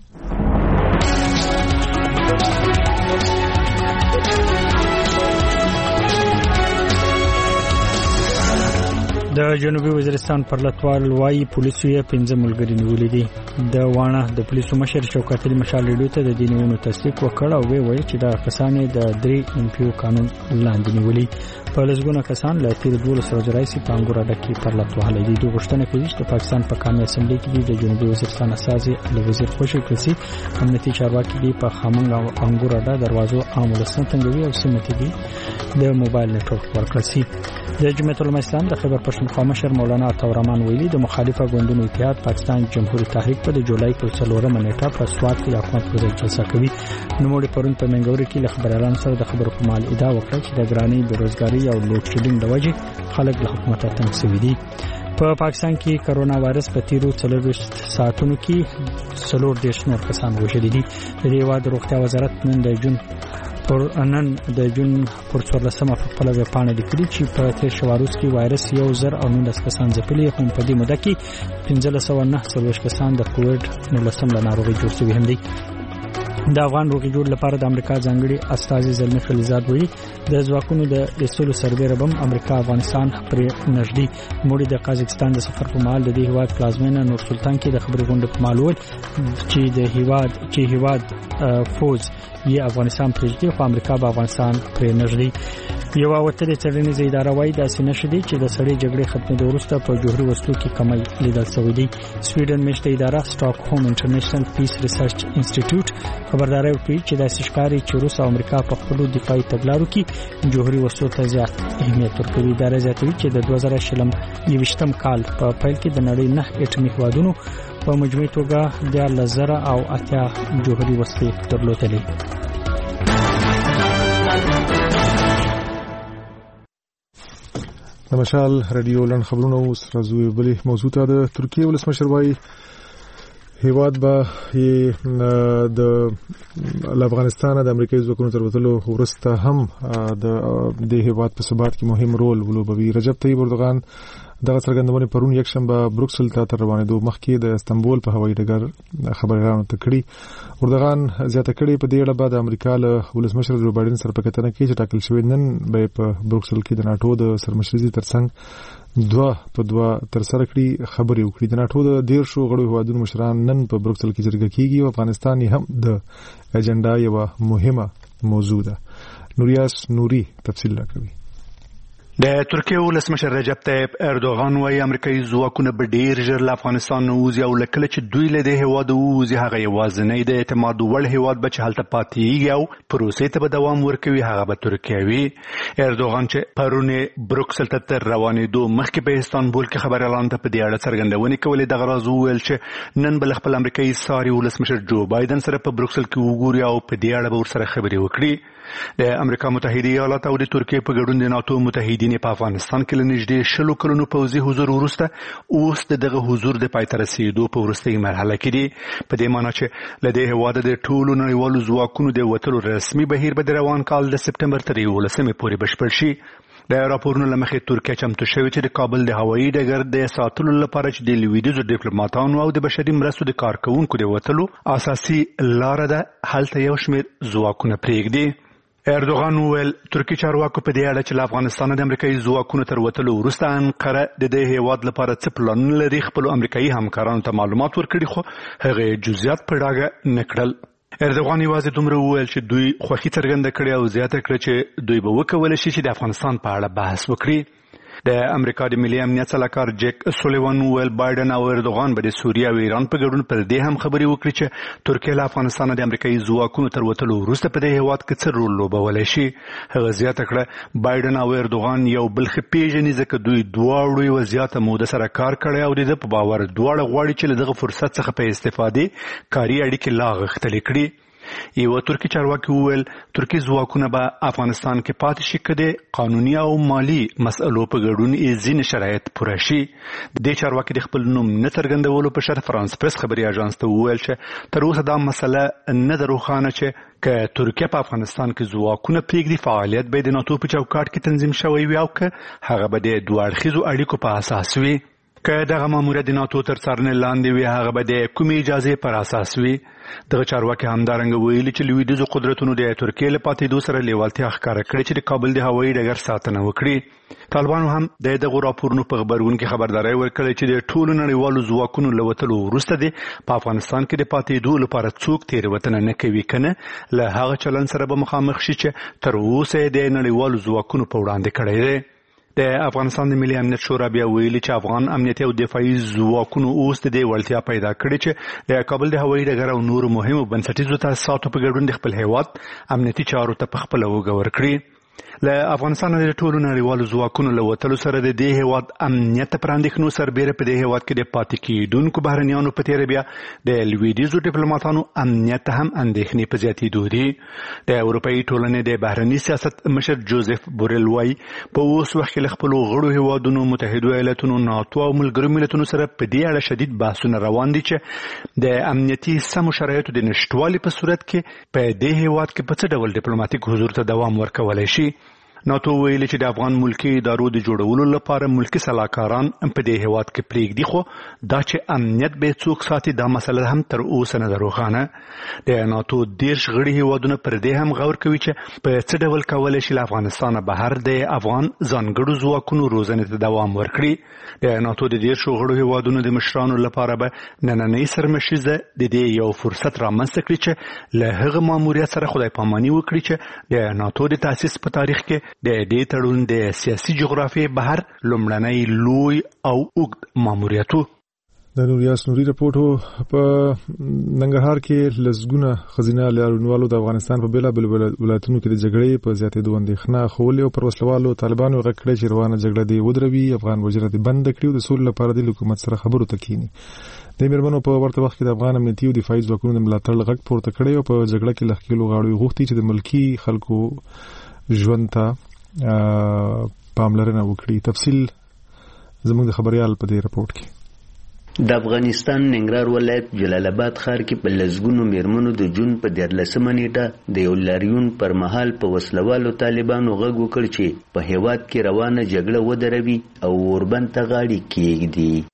د جنوبي وزیرستان پرلطوال وايي پولیسو یې پنځه ملګري نیولي دي. د وانه د پولیسو مشر شوکت علي مشال ریډیو ته د دې نیونو تصدیق وکړ او ویل چې دا کسان د درې ام پی او قانون لاندې نیولي. په لږګونه کسان له تیر دولس ورځې راهیسې په انګور اډه کې پرلطوال دي. دوی غوښتنه کوي چې د پاکستان په قومي اسمبلی کې د جنوبي وزیرستان اساسي علي وزیر خوشي کړي. امنیتي چارواکي دي په خامنګ او انګور اډه دروازو عام ولسمه تنګوي او سیمه کې دي د موبایل نتورک ورکړل شي. د جمعیت العلماء اسلام د خیبر پښتونخوا مشر مولانا عطاءالرحمن ویلي د مخالفه ګوندونو اتحاد پاکستان جمهوریت تحریک په د جولای په څلورمه نیټه په سوات کې د حکومت پر ضد جلسه کوي. نوموړي پرون په منګوري کې له خبريالانو سره د خبرو په مال ادعا وکړه چې د ګرانۍ بیروزګاري او لوډ شیډینګ د وجې خلک له حکومت تنګ شوي دي. په پاکستان کې کرونا وایرس په تیرو څلورویشت ساعتونو کې څلور دېرش نور کسان وژلي دي. د دې هېواد د روغتیا وزارت نن د جون پر نن د جون پر څوارلسمه په خپله ویبپاڼه لیکلي چې په تېر شوه روز کې وایرس یو زر او نولس کسان ځپلي، خو په دې موده کې پنځلس سوه نهه څلوېښت کسان د کووډ نولسم له ناروغۍ جوړ شوي هم دي. د افغان روغې جوړ لپاره د امریکا ځانګړي استازي زلمي خلیزاد وایي د ځواکونو د ایستلو سربیره بم امریکا افغانستان پرې نږدې. موږ د قازقستان د سفر په مهال د دې هیواد پلازمینه نور سلطان کې د خبرې غونډې په مهال وویل چې د هیواد چې هیواد فوز یې افغانستان پرېږدي خو امریکا به افغانستان پرې نږدې. یوه وتلې څېړنیزه اداره وایي داسې نښې دي چې د سړې جګړې ختمېدو وروسته په جوهري وسلو کې کمی لیدل شوی دی. سویډن میشته اداره سټاک هوم انټرنیشنل پیس ریسرچ انسټیټیوټ خبرداری ورکوي چې داسې ښکاري چې روس او امریکا په خپلو دفاعي تګلارو کې جوهري وسلو ته زیات اهمیت ورکوي. اداره زیاتوي چې د دوه زره شلم یوویشتم کال په پیل کې د نړۍ نه اټومي هېوادونو په مجموعي توګه دیارلس زره او اتیا جوهري وسلې درلودلې. د مشال رادیو لن خبرونه اوس راځو بلې موضوع ته. د ترکیې ولسمشر وايي هیواد به د افغانستان د امریکایي ځواکونو تر وتلو وروسته هم د دې هیواد په ثبات کې مهم رول ولوبوي. رجب طیب اردوغان دغه څرګندونه پرون یکشنبه بروکسل ته تر روانېدو مخکې د استانبول په هوایي ډګر خبريالانو ته کړي. اردوغان زیاته کړي په دې اړه به د امریکا له ولسمشر جو بایدن سره په کتنه کې چې ټاکل شوی نن به په بروکسل کې د ناتو د سرمشرۍ ترڅنګ دوه په دوه تر سره کړي خبرې وکړي. د ناتو د دیرشو غړو هیوادونو مشران نن په بروکسل کې جرګه کیږي او افغانستان هم د اجنډا یو مهمه موضوع ده. نوریاس نوري تفصیل راکوي. د ترکیې ولسمشر رجب طیب اردوغان وايي امریکایي ځواکونه به ډیر ژر له افغانستان نه ووځي او لکه چې دوی له دې هیواده ووځي هغه یوازینی د اعتماد وړ هیواد به چې هلته پاتېږي او پروسې ته به دوام ورکوي هغه به ترکیه وي. اردوغان چې پرون بروکسل ته تر روانېدو مخکې په استانبول کې خبريالانو ته په دې اړه څرګندونې کولې. دغه راز وویل چې نن به خپل امریکایي ساري ولسمشر جو بایدن سره په بروکسل کې وګوري او په دې اړه به ورسره خبرې وکړي. د امریکا متحده ایالات او د ترکیې په ګډون د ناتو متحدین په افغانستان کې له نږدې شلو کلونو پوځي حضور وروسته اوس دغه حضور د پای ته رسېدو په وروستۍ مرحله کې دی. په دې معنی چې له دې هېواده د ټولو نړیوالو ځواکونو د وتلو رسمي بهیر به د روان کال د سپټمبر تر یولسمې پورې بشپړ شي. د راپورونو له مخې ترکیه چمتو شوې چې د کابل د هوایي ډګر د ساتلو لپاره چې د لویدیځو ډیپلوماټانو او د بشري مرستو د کارکوونکو د وتلو اساسي لاره ده هلته یو شمېر ځواکونه پرېږدي. اردوغان وویل ترکي چارواکو په دې اړه چې له افغانستانه د امریکایي ځواکونو تر وتلو وروسته انقره د دې هیواد لپاره څه پلانونه لري خپلو امریکایي همکارانو ته معلومات ورکړي خو هغې جزئیات په ډاګه نه کړل. اردوغان یوازې دومره وویل چې دوی خوښي څرګنده کړې او زیاته کړه چې دوی به وکولی شي چې د افغانستان په اړه بحث وکړي. د امریکا د ملي امنیت سلاکار جیک سولیوان ویل بایدن او اردوغان به د سوریه او ایران په ګډون پر دې هم خبرې وکړي چې ترکیه له افغانستانه د امریکایي ځواکونو تر وتلو وروسته په دې هیواد کې څه رول لوبولی شي. هغه زیاته کړه بایدن او اردوغان یو بل ښه پیژني ځکه دوی دواړو یوه زیاته موده سره کار کړی او د ده په باور دواړه غواړي چې له دغه فرصت څخه په استفادې کاري اړیکې لا غښتلې کړي. یو ترکی چارواکي وویل ترکی ځواکونه به افغانستان کې پاتې شي که د قانوني او مالي مسئلو په ګډون یې ځینې شرایط پوره شي. دې چارواکي د خپل نوم نه څرګندولو په شرط فرانس پرس خبري اژانس ته وویل چې تر اوسه دا مسله نه ده روښانه چې که ترکیه په افغانستان کې ځواکونه پرېږدي فعالیت به د ناتو په چوکاټ کې تنظیم شوی وي او که هغه به د دوه اړخیزو اړیکو په اساس وي. که دغه ماموریت د ناتو تر څارنې لاندې وي هغه به د کومې اجازې پر اساس وي. دغه چارواکي همدارنګه ویلي چې لویدیځو قدرتونو د ترکیې له پاتېدو سره لیوالتیا ښکاره کړې چې د کابل د هوایي ډګر ساتنه وکړي. طالبانو هم د دغو راپورونو په خبرون کې خبرداری ورکړې چې د ټولو نړیوالو ځواکونو له وتلو وروسته د په افغانستان کې د پاتېدو لپاره څوک تېروتنه نه کوي که نه له هغه چلند سره به مخامخ شي چې تر اوسه د نړیوالو ځواکونو په وړاندې کړی دی. د افغانستان د ملي امنیت شورا بیا ویلي چې افغان امنیتي او دفاعي ځواکونو اوس د دې وړتیا پیدا کړې چې د کابل د هوایي ډګر او نورو مهمو بنسټیزو تاسیساتو په ګډون د خپل هیواد امنیتي چارو ته په خپله اوږه ورکړي. له افغانستان د ټولو نړیوالو ځواکونو له وتلو سره د دې هیواد امنیت پر اندېښنو سربیره په دې هیواد کې د پاتې کېدونکو بهرنیانو په تېره بیا د لویدیځو ډیپلوماتانو امنیت هم اندېښنې په زیاتېدو دي. د اروپایي ټولنې د بهرني سیاست مشر جوزف بورل وایي په اوس وخت کې له خپلو غړو هیوادونو متحده ایالاتونو ناتو او ملګرو ملتونو سره په دې اړه شدید بحثونه روان دي چې د امنیتي سمو شرایطو د نشتوالي په صورت کې په دې هیواد کې په څه ډول ډیپلوماټیک حضور ته دوام ورکولی شي. ناتو ویلي چې د افغان ملکي ادارو د جوړولو لپاره ملکي سلاکاران په دې هیواد کې پرېږدي خو دا چې امنیت به څوک ساتي دا مسله هم تر اوسه نه ده روښانه. د ناتو دېرش غړي هیوادونه پر دې هم غور کوي چې په څه ډول کولی شي له افغانستانه بهر د افغان ځانګړو ځواکونو روزنې ته دوام ورکړي. د ناتو د دېرشو غړو هیوادونو د مشرانو لپاره به نننۍ سرمشیزه د دې یو فرصت رامنځته کړي چې له هغه ماموریت سره خدای پاماني وکړي چې د ناتو د تاسیس په تاریخ کې د دې تړون د سیاسي جغرافیې بهر لومړنی لوی او اوږد ماموریت و. د نوریاس نوري رپورټو په ننګرهار کې لسګونه خزینه لاروالو د افغانستان په بیلابل ولایتونو کې د جګړې په زیاتېدو اندېښنه خولې او پر وسلوالو طالبانو غږ کړی چې روانه جګړه دې ودروي افغان وجره دې بند کړي او د سولې لپاره د حکومت سره خبرو ته کینی. د میرمنو په ورته وخت کې د افغان امنیتي او دفاعي ځواکونو د ملاتړ غږ پورته کړی او په جګړه کې لښکېلو غاړو غوښتي چې د ملکي خلکو ژوند ته پاملرنه وکړي. تفصیل زموږ د خبريال په دې رپورت کې. د افغانستان ننګرهار ولایت جلال آباد ښار کې په لسګونو میرمنو د جون په دیارلسمه نیټه د یو لاریون پر مهال په وسلوالو طالبانو غږ وکړ چې په هیواد کې روانه جګړه ودروي او اوربند ته غاړې کېږدي.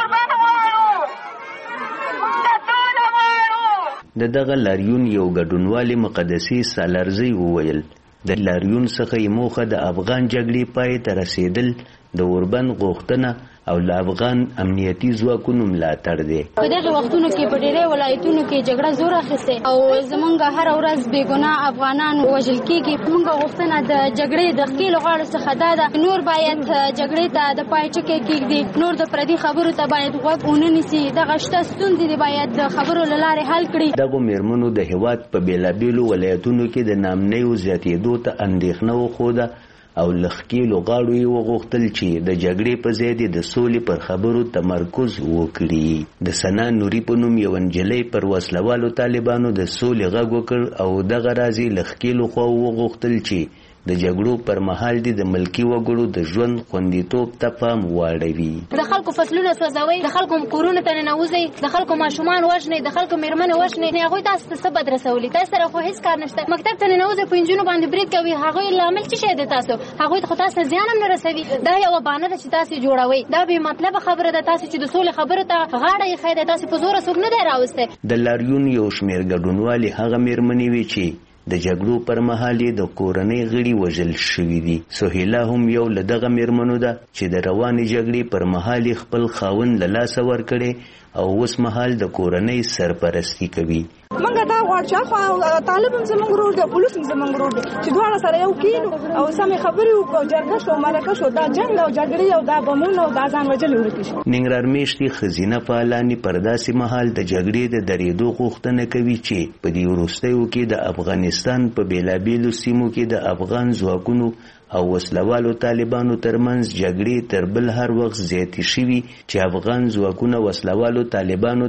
د دغه لاریون یو ګډونوالي مقدسي سالارزی وویل د لاریون څخه یې موخه د افغان جګړې پای ته رسیدل د اوربند غوښتنه او له افغان امنیتي ځواکونو ملاتړ دی. په دغه وختونو کې په ډېرې ولایتونو کې جګړه زور اخیسته او زمونږ هر ورځ بې ګناه افغانان وژل کېږي. موږ غوښتنه د جګړې د ښکېلو غاړو څخه دا ده نور باید جګړې ته د پای ټکی کېږدي، نور د پردي خبرو ته باید غوږ ونه نیسي. دغه شته ستونزې دې باید د خبرو له لارې حل کړي. دغو میرمنو د هېواد په بېلابېلو ولایتونو کې د ناامنیو زیاتېدو ته اندېښنه وښوده او لښکېلو غاړو یې وغوښتل چې د جګړې په ځای د سولې پر خبرو تمرکز وکړي. د سنا نوري په نوم یو نجلۍ پر وسلوالو طالبانو د سولې غږ وکړ او دغه راز یې لښکېلو خوا وغوښتل چې د جګړو پر مهال دي د ملکي وګړو د ژوند خوندیتوب ته پام واړوي. د خلکو فصلونه سوځوي، د خلکو کورونو ته ننوځي، د خلکو ماشومان وژني، د خلکو میرمنې وژني. هغوی تاسو ته څه بد رسولي؟ تاسو سره خو هیڅ کار نشته. مکتب ته ننوځي په انجونو باندې برید کوي. هغوی لامل څه شی دی؟ تاسو هغوی ته خو تاسو زیان هم نه رسوي. دا یو بهانه ده چې تاسو جوړوي. دا بې مطلبه خبره ده. تاسو چې د سولې خبرو ته غاړه ایښې ده، تاسو په زوره څوک نه دی راوستی. د لاریون یو شمېر ګډونوالې هغه میرمنې وې چې د جګړو پر مهال د کورنۍ غړي وژل شوي دي. سهیلا هم یو له دغه میرمنو ده چې د روانې جګړې پر مهال خپل خاوند له لاسه ورکړی او اوس مهال د کورنۍ سرپرستی کوي. منګه دا غواړو چې خو طالب هم زموږ ورور دی، پولیس هم زموږ ورور دی، چې دواړه سره یو کینو او سمې خبرې وکړو. جرګه شو، مرکه شو، دا جنګ او جګړې او دا بمونه او دا ځان وژل ورکې شو. ننګرهار میشتې ښځینه فعالانې پر داسې مهال د جګړې د درېدو غوښتنه کوي چې په دې وروستیو کې د افغانستان په بېلابېلو سیمو کې د افغان ځواکونو او وسلوالو طالبانو ترمنځ جګړې تر بل هر وخت زیاتې شوي چې افغان ځواکونه وسلوالو طالبانو ته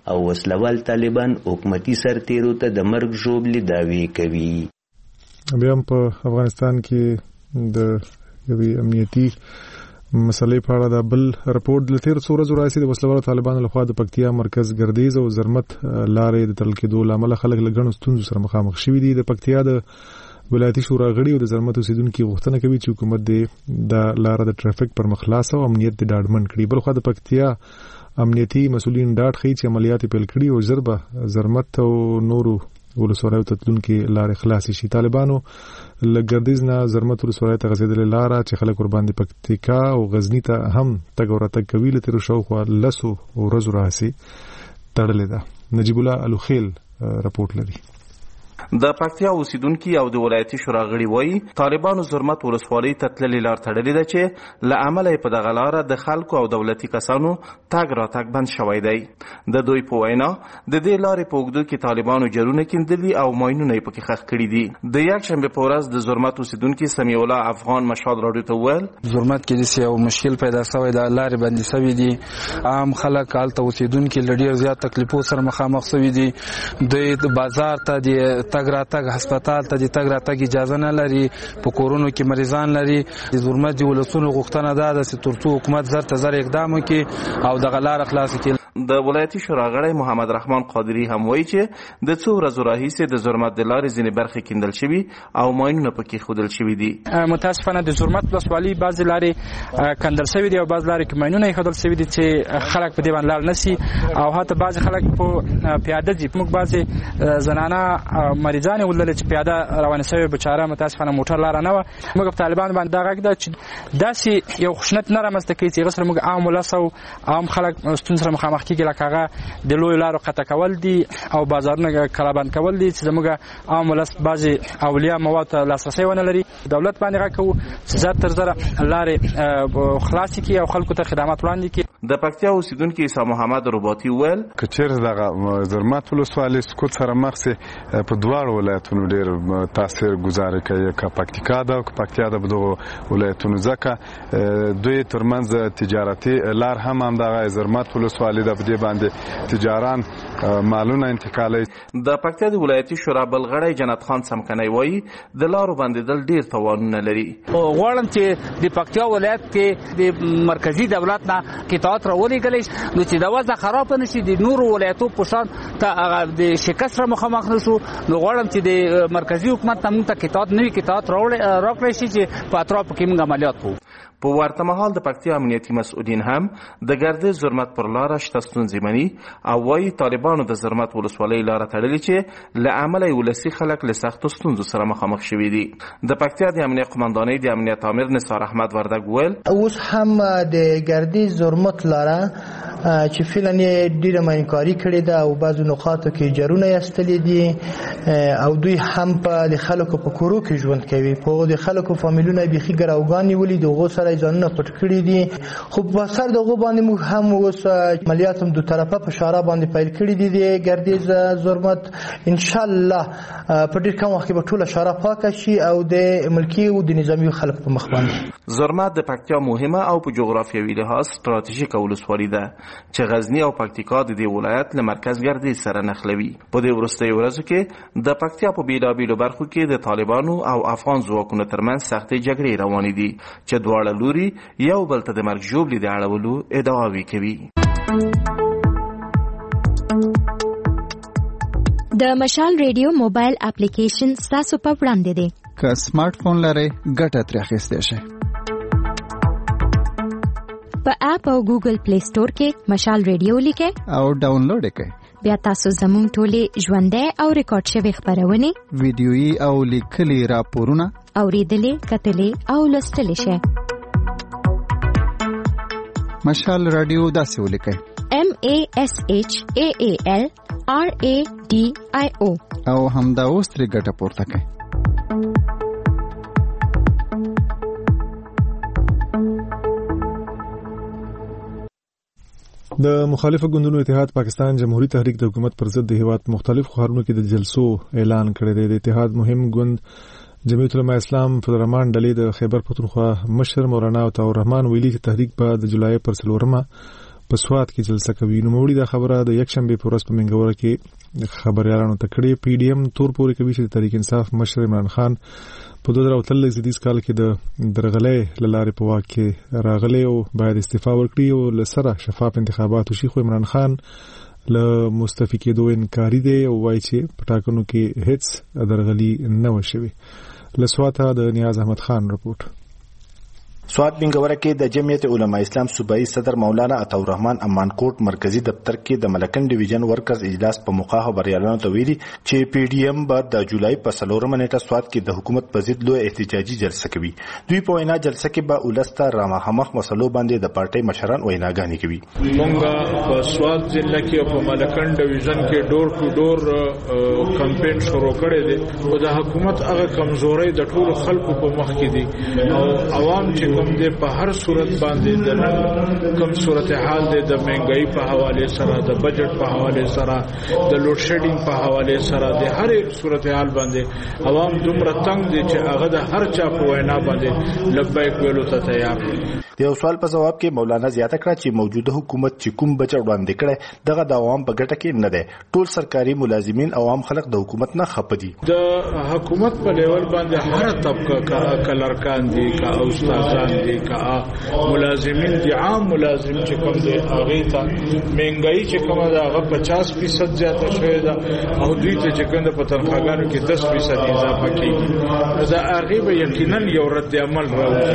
او وسلوال طالبان حکومتي سرتیرو ته د مرګ ژوبلې دعوی کوي. بیا هم په افغانستان کې د یوې امنیتي مسلې په اړه د بل رپورټ د تیر څو ورځې راځي د وسلوالو طالبانو لخوا د پکتیا مرکز ګردیز او زرمت لارې د تړل کېدو لامل خلک له ګڼو ستونزو سره مخامخ شوي دي. د پکتیا د ولایتي شورا غړي او د زرمت اوسیدونکو غوښتنه کوي چې حکومت د د لارې د ټرافیک پر مخ خلاص او امنیت د ډاډمن کړي. بل خو د پکتیا امنیتي مسولین ډاډ خي چې عملیات پیل کړي او ضربه زرمت او نورو ولسوالۍ ته تلونکي لارې خلاص شي. طالبانو لګردیز نه زرمت ولسوالۍ ته غځېدلې لاره چې خلک ور باندې پکتیکا او غزنی ته هم تګ او راتګ کوي له تیر شاوخوا لسو ورځو راهیسې تړلې ده. نجیب الله الوخیل رپورټ لري. د پکتیا اوسیدونکو او د ولایتي شورا غړي وایي طالبانو زرمت ولسوالۍ ته تللې لار تړلې ده چې له امله په دغه لاره د خلکو او دولتي کسانو تګ راتګ بند شوی دی. د دوی په وینا د دې لارې په اوږدو کې طالبانو جرونه کیندلي او ماینونه یې پکې ښخ کړي دي. د یکشنبې په ورځ د زرمت اوسیدونکي سمیع الله افغان مشهد راډیو ته وویل زرمت کې داسې یو مشکل پیدا شوی د لارې بندي شوي دي. عام خلک هلته اوسیدونکي له ډېر زیات تکلیفو سره مخامخ شوي دي. دوی د بازار ته د تګ راتګ هسپتال ته د تګ راتګ اجازه نه لري. په کورونو کې مریضان لري. د زرمت د ولسونو غوښتنه ده چې ترڅو حکومت زر ته زر اقدام وکړي او دغه لاره خلاص کړي. د ولایتي شورا غړی محمد رحمان قادری هم وایي چې د څو ورځو راهیسې د زرمت د لارې ځینې برخې کیندل شوي او ماینونه پکې ښودل شوي دي. متاسفانه د زرمت ولسوالۍ بعضې لارې کندل شوي دي او بعض لارې کې ماینونه ایښودل شوي دي چې خلک په دې باندې لاړ نه شي او حتی بعضې خلک په پیاده ځي. موږ بعضې زنانه مریضانې ولیدلې چې پیاده روانې شوې بچاره متاسفانه موټر لاره نه وه. موږ په طالبانو باندې دا غږ ده چې داسې یو خشونت نه رامنځته کوي چې هغه سره موږ عام ولس او عام خلک ستونزې سره مخامخ کېږي لکه هغه د لویو لارو قطع کول دي او بازارونه کلابند کول دي چې زموږ عام ولس بعضې اولیا مواد ته لاسرسی ونه لري. دولت باندې غږ کوو چې زیات تر زره لارې خلاصې کړي او خلکو ته خدمات وړاندې کړي. د پکتیا اوسیدونکي عیسی محمد رباطي وویل که چېرته دغه زرمت ولسوالۍ سقوط سره مخ سي په دواړو ولایتونو ډېر تاثیر ګذاره کوي. که پکتیکا ده او که پکتیا ده په دغو ولایتونو ځکه دوی ترمنځ تجارتي لار هم همدغه زرمت ولسوالۍ ده. په دې باندې تجاران مالونه انتقالوي. د پکتیا د ولایتي شورا بل غړی جنت خان سمکنی وایي د لارو بندېدل ډېر تاوانونه لري. غواړم چې د پکتیا ولایت کې د مرکزي دولت نه قطعات راولېږلی نو چې د وضع خراب نه شي د نورو ولایتو په شان ته د شکست سره مخامخ نه شو. نو غواړم چې د مرکزي حکومت نه موږ ته قطعات نوي قطعات راکړی شي چې په اطرافو کې موږ عملیات کوو. په ورته مهال د پکتیا امنیتي مسؤلین هم د ګردیز زرمت پر لاره شته ستونزې مني او وایي طالبانو د زرمت ولسوالۍ لاره تړلې چې له امله یې ولسي خلک له سختو ستونزو سره مخامخ شوي دي. د پکتیا د امنیت قمندانۍ د امنیت امیر نثار احمد وردګ وویل اوس هم د ګردیز زرمت لاره چې فعلا یې ډېره ماینکاري کړې ده او بعضو نقاطو کې جرونه یې ایستلي دي او دوی هم په د خلکو په کورو کې ژوند کوي. په د خلکو فامیلونه بیخي ګروګان نیولي د هغو سره ځانونه پټ کړي دي. خو په سر دغه باندې موږ هم اوس عملیات هم دو طرفه په شاره باندې پیل کړي دي د ګردیز زرمت. ان شاء الله په ډېر کم وخت کې به ټوله شاره پاکه شي او د ملکي او د نظامي خلکو په مخ باندې. زرمت د پکتیا مهمه او په جغرافیوي لحاظ ستراتیژیکه ولسوالي ده چې غزنی او پکتیکا د دې ولایت له مرکز ګردیز سره نښلوي. په دې وروستیو ورځو کې د پکتیا په بیلابیلو برخو کې د طالبانو او افغان ځواکونو ترمنځ سختې جګړې روانې دي چې دواړه لوري یو بل ته د مرګ ژوبلې د اړولو ادعاوې کوي. د مشال ریډیو موبایل اپلیکیشن ستاسو په وړاندې دی. که سمارټ فون لرئ ګټه ترې اخیستی شئ. په اپ او ګوګل پلی سٹور کې مشال ریډیو لیکئ او ډاونلوډ یې کړئ. بیا تاسو زموږ ټولې ژوندۍ او ریکارډ شوې خپرونې ویډیويي او لیکلي راپورونه اورېدلې کتلې او لوستلی شئ. مشال رادیو داسې ولیکئ M A S H A A L R A D I O او همدا اوس ترې ګټه پورته کړئ. د مخالفه ګوندونو اتحاد پاکستان جمهوریت تحریک د حکومت پر ضد د هیواد مختلف ښارونو کې د جلسو اعلان کړی دی. د اتحاد مهم ګوند جمعیت العلماء اسلام فدرالرحمن ډلې د خیبر پختونخوا مشر مولانا عطاء الرحمن ویلي چې تحریک په د جولای پر څلورمه په سواد کې جلسه کوي. نو موري دا خبره د یک شنبه په ورځ په منګوره کې خبريالانو ته کړې. پی ډی ایم تور پورې کوي چې تحریک انصاف مشر عمران خان په دوه زره اتلس زیدیز کال کې د درغلې لارې په واک کې راغلی او باید استعفا ورکړي او لسره شفاف انتخابات وشي، خو عمران خان له مستعفي کېدو انکاري دی او وایي چې په ټاکنو کې هیڅ درغلي نه وشوي. لسواته د نیاز احمد خان رپورټ. سواد منګوره کې د جمعیت علماء اسلام صوبایي صدر مولانا عطاالرحمن امانکوټ مرکزی دفتر کې د ملکن ډیویژن ورکرز اجلاس په موقع خبريالانو ته ویلي چې پی ډی ایم به د جولای په څلورمه نیټه سواد کې د حکومت په ضد لوی احتجاجي جلسه کوي. دوی په وینا جلسه کې به ولسته رامخامخ مسلو باندې د پارټي مشران ویناګانې کوي. موږ په سواد ضلع کې په ملکن ډیویژن کې ډور ټو ډور کمپاین شروع کړی دی او د حکومت هغه کمزوري د ټول خلکو په مخ کې دي او عوام چې کوم دې په هر صورت باندې د نن کوم صورتحال دې د مهنګای په حواله سره، د بجټ په حواله سره، د لوډ شیډینګ په حواله سره، د هر صورتحال باندې عوام دومره تنگ دي چې هغه د هر چا په وینا باندې لبیک ویلو ته تیار دي. د یو سوال په جواب کې مولانا زیاته کړه چې موجوده حکومت چې کوم بجټ وړاندې کړي دغه د عوام په ګټه کې نه دی. ټول سرکاري ملازمین عوام خلک د حکومت نه خپه دي. د حکومت په لیول باندې هر طبقه کا کلرکان دي، کا استادان دي، کا ملازمین دي، عام ملازم چې کوم دي هغه ته مهنګای چې کومه ده هغه پچاس فیصد زیاته شوې ده او دوی ته چې کوم په تنخواګانو کې دس فیصد اضافه کیږي. دا هغه به یقینا یو رد عمل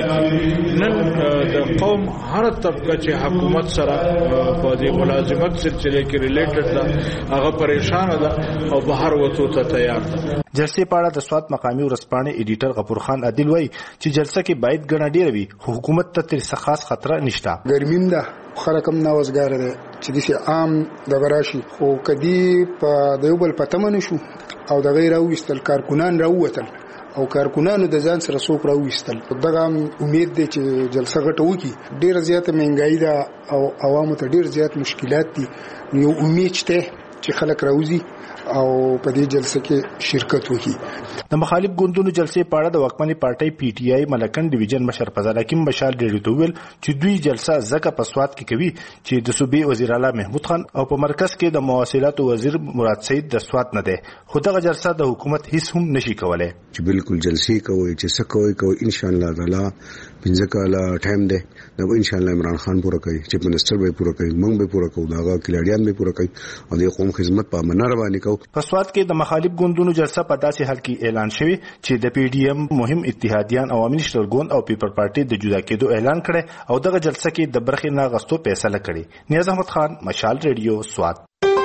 راوړي. نن د قوم هر طبقه چې حکومت سره په دې ملازمت سلسله کې ریلیټډ ده هغه پریشان ده او بهر وته ته تیار ده. جلسې په اړه د سواد مقامي ورځپاڼې ایډیټر غفور خان عادل وایي چې جلسه کې باید ګڼه ډېره وي، حکومت ته تر څه خاص خطر نشته. ګرمیم ده خلک هم نوازګار دي چې دې عام د غراشي خو کدي په دیوبل پته منشو او د غیر او استل کارکونان راووتل او کارکونانو د ځان سره څوک راوېستل. دغه امید دی چې جلسه غټه وکړي. ډېر زیات مهنګای ده او عوامو ته ډېر زیات مشکلات دي. یو امید شته چې خلک راوځي او په دې جلسه کې شرکت وکړي. د مخالف ګوندونو جلسې په اړه د واکمنې پارټۍ پی ټی آی ملکن ډیویژن مشر فضل حکیم مشال ډېر ته ویل چې دوی جلسه ځکه په سواد کې کوي چې د صوبې وزیر اعلی محمود خان او په مرکز کې د مواصلات وزیر مراد سید د سواد نه ده. خو دغه جلسه د حکومت هیڅ هم نشي کولای. چې بالکل جلسې کوي چې څه کوي کوي ان شاء الله تعالی پنځه کاله ټایم ده نو ان شاء الله عمران خان پوره کوي، چیف منسٹر به پوره کوي، موږ به پوره کوو، داغه کلاډیان به پوره کوي او د قوم خدمت په منار باندې کوو. په سواد کې د مخالف ګوندونو جلسه په داسې حال کې اعلان شوی چې د پی ډی ایم مهم اتحادیان عوامي نشتر ګوند او پیپل پارټي د جدا کېدو اعلان کړي او دغه جلسه کې د برخې نه غستو فیصله کړي. نیاز احمد خان، مشال ریډیو، سواد.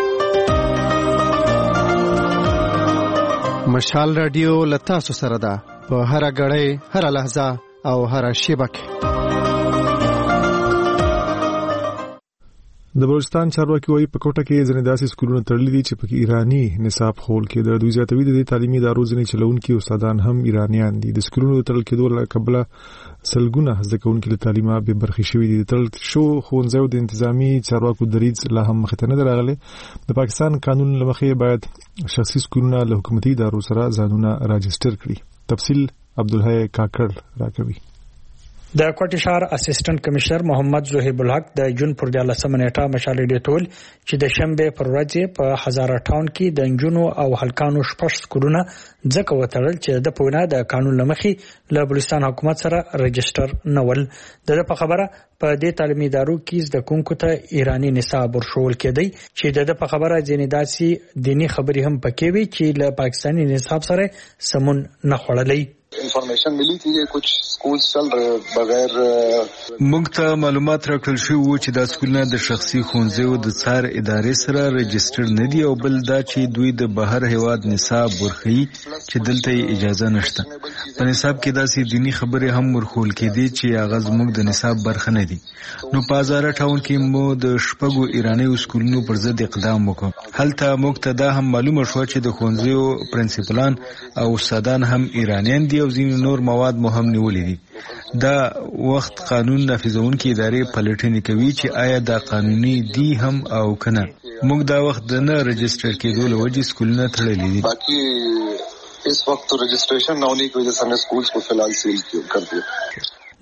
مشال ریډیو لتا سره ده په هر غړې، هر لحظه او هر شیبه کې. د بلوچستان چارواکي وايي په کوټه کې ځینې داسې سکولونه تړلي دي چې پکې ایرانی نصاب خول کې د دوی زیاتوي. د تعلیمي ادارو ځینې چلونکي استادان هم ایرانیان دي. د سکولونو تړل کېدو له کبله سلګونه زده کوونکي له تعلیمه بې برخې شوي دي. د تړل شو ښوونځیو د انتظامی چارواکو دریځ لا هم مخې ته نه دی راغلی. د پاکستان قانون له مخې باید شخصي سکولونه له حکومتي ادارو سره ځانونه راجستر کړي. تفصیل عبدالحی کاکړ راکوي. د کوټ ښار اسسټنټ کمشنر محمد زهیب الحق د جون پر دیالسمه نیټه مشالې دی ټول چې د شنبه پر ورځ په هزار ټاون کې د انجونو او هلکانو شپږ سکولونه ځکه وتړل چې د پونه د قانون لمخې له بلوچستان حکومت سره رجستر نول. د په خبره په دې تعلیمي ادارو کې د کومکو ته ایرانی نصاب ورشول کېدی چې د په خبره ځینې داسي دینی خبري هم پکې وي چې له پاکستاني نصاب سره سمون نه خړلې. انفارمیشن ملی تھی کہ کچھ سکول چل رہے بغیر. موږ ته معلومات راکړل شوی و چې دا سکولونه د شخصي ښوونځیو د څار ادارې سره رجستر نه دي او بل دا چې دوی د بهر هیواد نصاب ورخي چې دلته اجازه نشته. په نصاب کې داسې دینی خبرې هم ورخول کېدي چې هغه زموږ د نصاب برخه نه دي. نو په هزار ټاون کې مو د شپږو ایرانی سکولونو پر ضد اقدام وکړ. هلته موږ ته دا هم معلومه شو چې د ښوونځیو پرنسپلان او استادان هم ایرانیان دي او ځینې نور مواد مو هم نیولې دي. دا وخت قانون نافذونکي ادارې پلټنې کوي چې آیا دا قانوني دي هم او کنه. موږ دا وخت د نه رجستر کېدو له وجې سکولونه تړلي دي. باقي اس وخت رجسٹریشن نہ ہونے کی وجہ سے ہم نے سکولز کو فی الحال سیل کر دیا.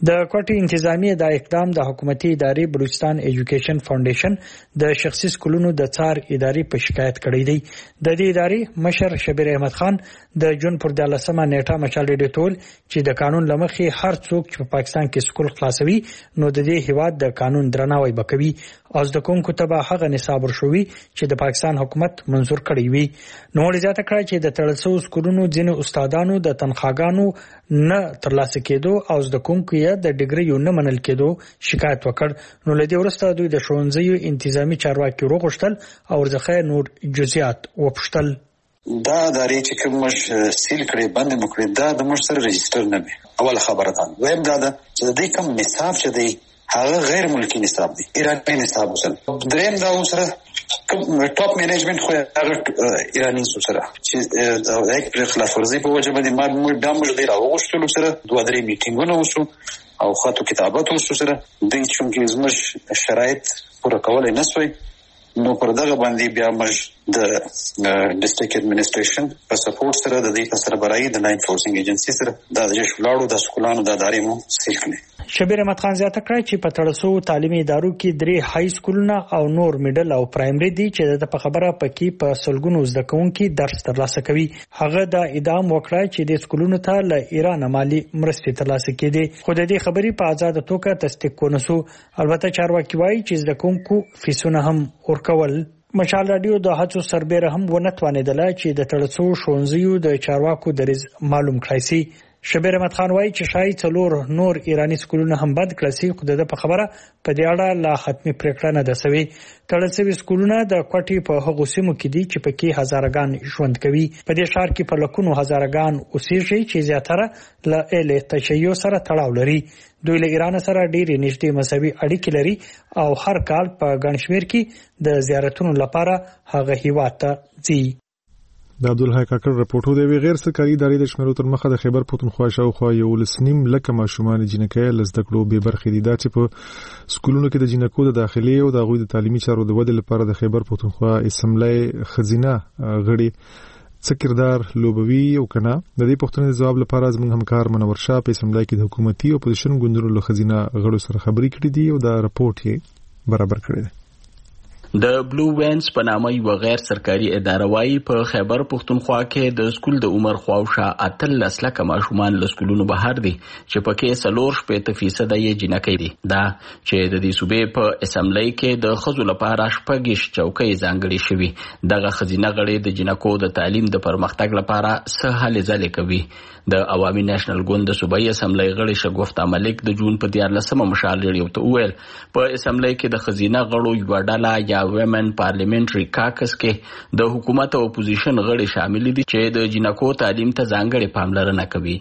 د کوټي انتظامی د اقدام د حکومتي ادارې بلوچستان ایجوکیشن فاونډیشن د شخصي سکولونو د څار ادارې په شکایت کړی دی. د دې ادارې مشر شبیر احمد خان د جون پر دلسمه نیټه مشال ډیټول چې د قانون لمخې هر څوک چې په پاکستان کې سکول خلاصوي نو د دې هیواد د قانون درناوی وکوي او د کومکو تبع هغه نصاب ورشوي چې د پاکستان حکومت منزور کړی وي. نو زیاته کړه چې د تړلسو سکولونو ځینو استادانو د تنخواګانو نه ترلاسه کېدو او د کومکو یې د ډیګري نه منل کېدو شکایت وکړ. نو لدی ورسته دوی د ښوونځیو انتظامی چارواکي وغوښتل او ورځخه نور جزئیات وپوښتل. دا ادارې چې کوم مش سیل کړي بند مکړي دا د مش سره رجستر نه وي. اول خبره ده ویم دا ده چې د دې کوم نصاب چې دی هغه غیر ملکی نصاب دی، ایرانی نصاب وسل. دریم دا سره کوم ټاپ منیجمنت خو هغه ایرانی سره چې دا یک پر خلاف ورزي په وجه باندې ما موږ د موږ ډیر اوغشتلو سره دوه درې میټینګونه وشو او خاطو کتابات وشو سره د چې موږ شرایط پوره کولای نه سوی. نو پر دغه باندې بیا موږ د ډیسټریکټ ایڈمنسټریشن په سپورټ سره د دې په سربراهي د لاین فورسینګ ایجنسی سره د جش ولاړو د سکولانو د ادارې مو سیل کړي. شبیر احمد خان زیاته کړی چې په تړسو تعلیمي ادارو کې درې های سکولونه او نور میډل او پرایمري دي چې د په خبره پکې په سلګونو زده کوونکي درس ترلاسه کوي. هغه د ادعام وکړه چې د سکولونو ته له ایران مالی مرستې ترلاسه کېدي خو د دې خبرې په آزاد توګه تصدیق کونسو. البته چارواکي وایي چې زده کوونکو فیسونه هم ورکول. مشال رادیو د هڅو سربېره هم ونتوانېدله چې د تړسو ښوونځیو د چارواکو دریز معلوم کړای شي. شبیر احمد خان وایي چې شاید څلور نور ایرانی سکولونه هم بند کړل شي خو د په خبره په دې اړه لا ختمي پریکړه نه ده شوې. تړل شوي سکولونه د کوټي په هغو سیمو کې دي چې پکې هزارګان ژوند کوي. په دې ښار کې په لکونو هزارګان اوسېږي چې زیاتره له ال تشیع سره تړاو لري. دوی له ایران سره ډېری نږدې مذهبي اړیکې لري او هر کال په ګڼ شمېر کې د زیارتونو لپاره هغه هیواد ته ځي. د عبدالحی کاکړ رپورټو دی غیر سرکاري ادارې د شمیرو تر مخه د خیبر پښتونخوا شاوخوا یو لسنیم لکه ماشومان جنکۍ لزده کړو به برخې دي دا چې په سکولونو کې د جنکو د داخلي او د غوي د تعلیمي چارو د ودې لپاره د خیبر پښتونخوا اسمبلی خزینه غړي څه کردار لوبوي او کنه. د دې پوښتنې جواب لپاره زموږ همکار منور شاه په اسمبلی کې د حکومتي اپوزیشن ګوندونو له خزینه غړو سره خبرې کړې دي او دا رپورټ یې برابر کړی دی. د بلو وینز په نامه یو غیر سرکاري اداره وايي په خیبر پښتونخوا کې د سکول د عمر خواوشا اتلس لکه ماشومان له سکولونو بهر دي چې پکې څلور شپږ فیصد یې جنکۍ دي. دا چې د دې صوبې په اسمبلی کې د ښځو لپاره شپږ چوکۍ ځانګړې شوي. دغه ښځینه غړي د جنکو د تعلیم د پرمختګ لپاره څه هلې ځلې کوي. د عوامي نېشنل ګوند د صوبایي اسمبلی غړي شګوفتا ملک د جون په دیارلسمه مشال ریډیو ته وویل په اسمبلی کې د ښځینه غړو یوه ډله یا ویمن پارلیمنټري کاکس کې د حکومت او اپوزیشن غړي شامل دي چې د جنکو تعلیم ته ځانګړې پاملرنه کوي.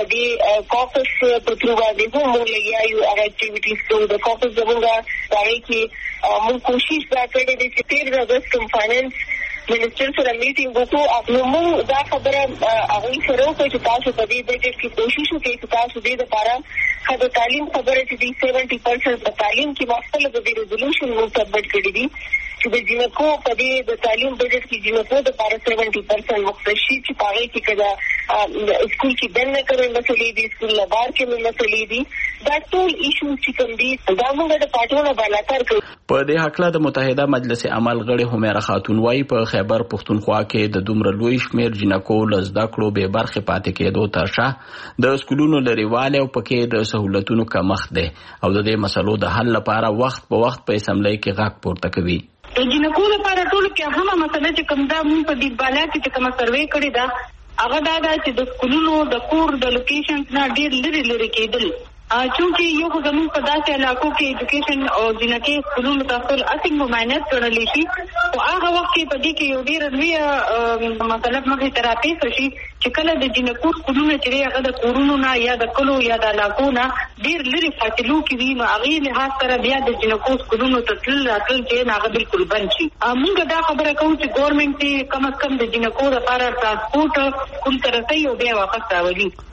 د کاکس په تر باندې هم موږ لګیا یو هغه اکټیویټیز کوو. د کاکس زموږ هغې کې موږ کوشش دا کړې ده چې تېر اګست کوم فاینانس منسټر سره میټینګ وکړو نو موږ دا خبره هغوی سره وکړو چې تاسو په دې بجټ کې کوشش وکړئ چې تاسو دې دپاره ښه د تعلیم خبره چې دي سیونټي پرسنټ په تعلیم کې ما خپله د دې ریزولوشن موږ سبمټ کړي دي چې د جنکو په دې د تعلیم بجټ کې جنکو دپاره سیونټي پرسنټ مختص شي چې په هغې کې که د سکول کې دننه کومې مسلې دي سکول نه بهر کومې مسلې دي دا ټول ایشوز چې کوم دي دا موږ د پارټیو بالاتر کوو. په دې هکله د متحده مجلس عمل غړي همیره خاتون وايي په خیبر پښتونخوا کې د دومره لوی شمیر جنکو له زده کړو بې برخې پاتې کېدو تر شا د سکولونو لرېوالی او پکې د سهولتونو کمښت دی او د دې مسلو د حل لپاره وخت په وخت په اسمبلی کې غږ پورته کوي. د جنکو لپاره ټولو کې هغه مسله چې کوم دا مونږ په دې بالا کې چې کومه سروې کړې ده هغه دا ده چې د سکولونو د کور د لوکیشنز نه ډېر لرې لرې کېدل. چونکه یو خو زموږ په داسې علاقو کې ایجوکیشن او جنکۍ سکولونو ته خپل اصل ممانعت ګڼلی شي خو هغه وخت کې په دې کې یو ډېره لویه مسله مخې ته راپېښه شي چې کله د جنکو سکولونه چې دی هغه د کورونو نه یا د کلو یا د علاقو نه ډېر لرې فاصلو کې وي نو هغې لحاظ سره بیا د جنکو سکولونو ته تلل راتلل چې هغه بالکل بند شي. موږ دا خبره کوو چې ګورنمنټ کم از کم د جنکو لپاره ټرانسپورټ سکول ته رسوي او بیا واپس راولي.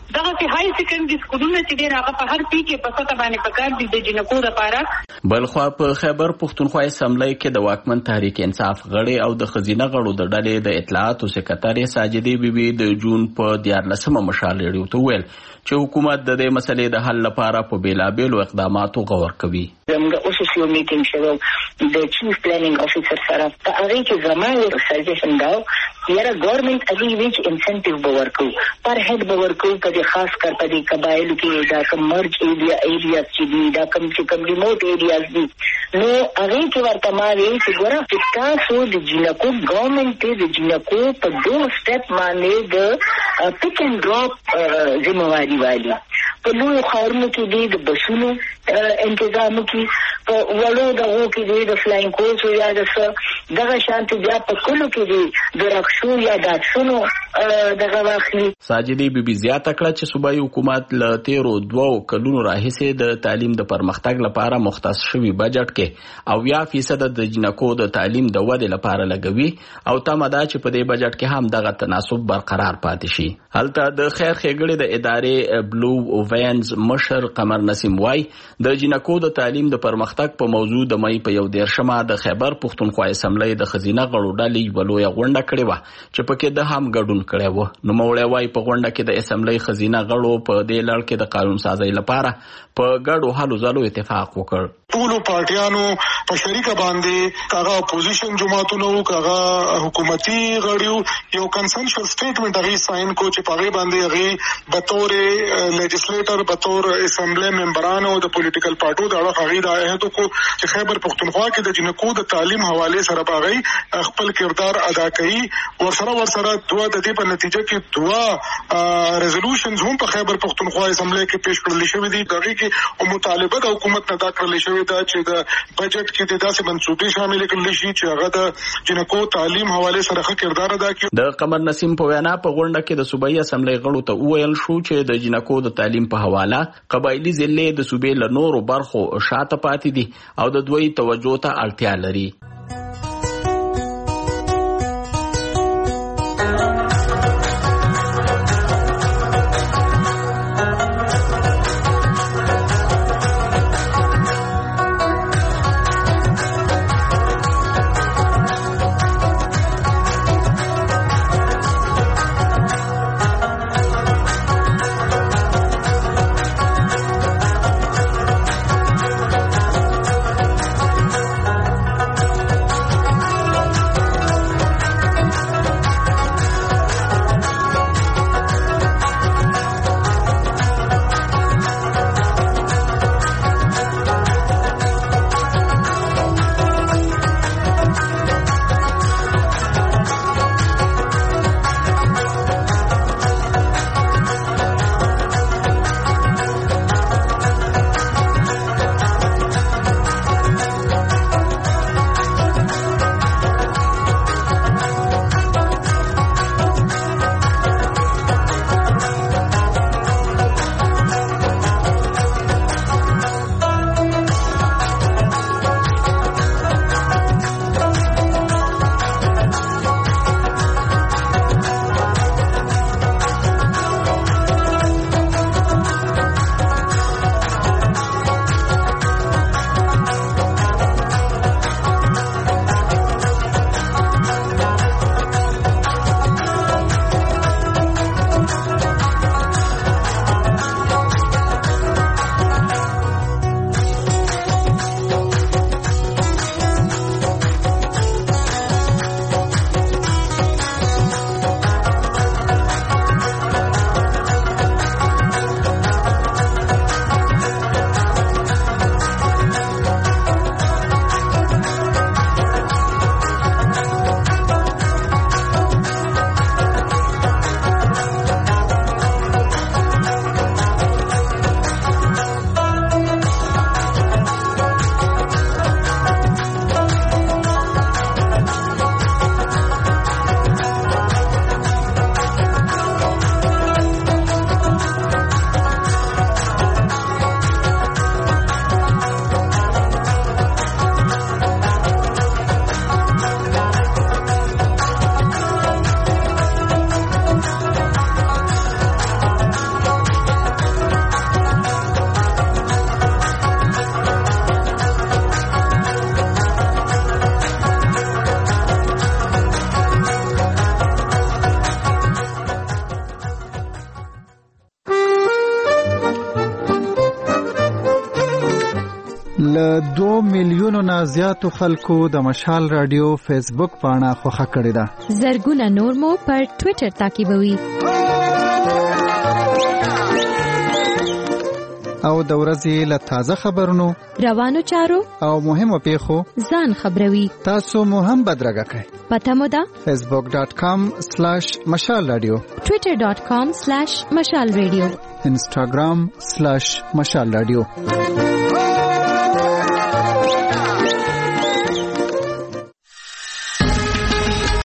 دغه چې هاي سیکنډري سکولونه چې ډیر هغه په هر پی کې په څه باندې پکار دي د جنکو لپاره. بلخوا په خیبر پښتونخوا اسمبلی کې د واکمن تحریک انصاف غړي او د خزینه غړو د ډلې د اطلاعاتو سکرټری ساجدي بیبي د جون په دیارلسمه مشال ریډیو ته ویل چې حکومت د دې مسلې د حل لپاره په بیلابېلو اقداماتو غور کوي. زموږ اوس یو میټینګ شوی د چیف پلانینګ افیسر سره په هغه کې زموږ سجیشن دا یاره ګورنمنت اګي ویچ انسنټیو باور کو پر هډ باور کو په خاص کر په دې قبایل کې دا کوم مرج ایریا ایریا چې دی دا کوم چې کوم ریموټ ایریاز دي نو هغه کې ورته ما ویل چې ګوره چې تاسو د جنکو ګورنمنت د جنکو په دوه سټپ باندې د پک اینڈ ډراپ ذمہواری والی په لوی خاورونو کې دی د بسونو انتظام کې په وړو دغو کې دی د فلاینګ کوچ یا د څه دغه شانتي بیا په کلو کې دی د رکشو یا د اکسونو دغه واخلي. ساجدي بیبي زیاته کړه چې صوبایي حکومت له تیرو دوو کلونو راهیسې د تعلیم د پرمختګ لپاره مختص شوي بجټ کې او یا فیصد د جنکو د تعلیم د ودې لپاره لګوي او تمه ده چې په دې بجټ کې هم دغه تناسب برقرار پاتې شي. هلته د خیر ښېګړې د ادارې بلو وینز مشر قمر نسیم وای د جنکو د تعلیم د پرمختګ په موضوع د مئی په یو دیرشمه د خیبر پښتونخوا اسمبلی د خزینه غړو ډلې یوه لویه غونډه کړې وه چې پکې د هم ګډون کړی و. نوموړی وای په غونډه کې د اسمبلی خزینه غړو په دې لړ کې د قانون سازۍ لپاره په ګډو هلو ځلو اتفاق وکړ. ټولو پارټیانو په شریکه باندې کاغه اپوزیشن جماعتونو کاغه حکومتي غړیو یو کنسنشل سټیټمنټ هغه ساين کو چې په باندې هغه به تور لیجسلیټر به تور اسمبلی ممبرانو د پولیټیکل پارټو د هغه د عہد کو چې خیبر پښتونخوا کې د جنکو د تعلیم حواله سره باغی خپل کردار ادا کړي ورسره ورسره دوه د دې په نتیجه کې دوه ریزولوشنز هم په خیبر پښتونخوا اسمبلی کې پیش کړل شوې دي دغه کې مطالبه د حکومت نه دا کړل شوې دا چې د بجټ کې د داسې منصوبې شامل کړل شي چې هغه د جنکو تعلیم حواله سره ښه کردار ادا کړي. د قمر نسیم په وینا په غونډه کې د صوبایي اسمبلی غړو ته وویل شو چې د جنکو د تعلیم په حواله قبایلی ضلعې د صوبې له نورو برخو شاته پاتې دي او د دوی توجه ته اړتیا لري. میلیونو نه زیاتو خلکو د مشال رادیو فیسبوک پاڼه خوښه کړې ده. زرګونه نور مو پر ټوئیټر تعقیبوي. او د ورځې له تازه خبرونو، روانو چارو او مهمو پیښو ځان خبروي. تاسو مو هم بدرګه کړئ. پته مو ده فیسبوک ډاٹ کام سلیش مشال رادیو، ټوئیټر ډاٹ کام سلیش مشال رادیو، انسټاګرام سلیش مشال رادیو.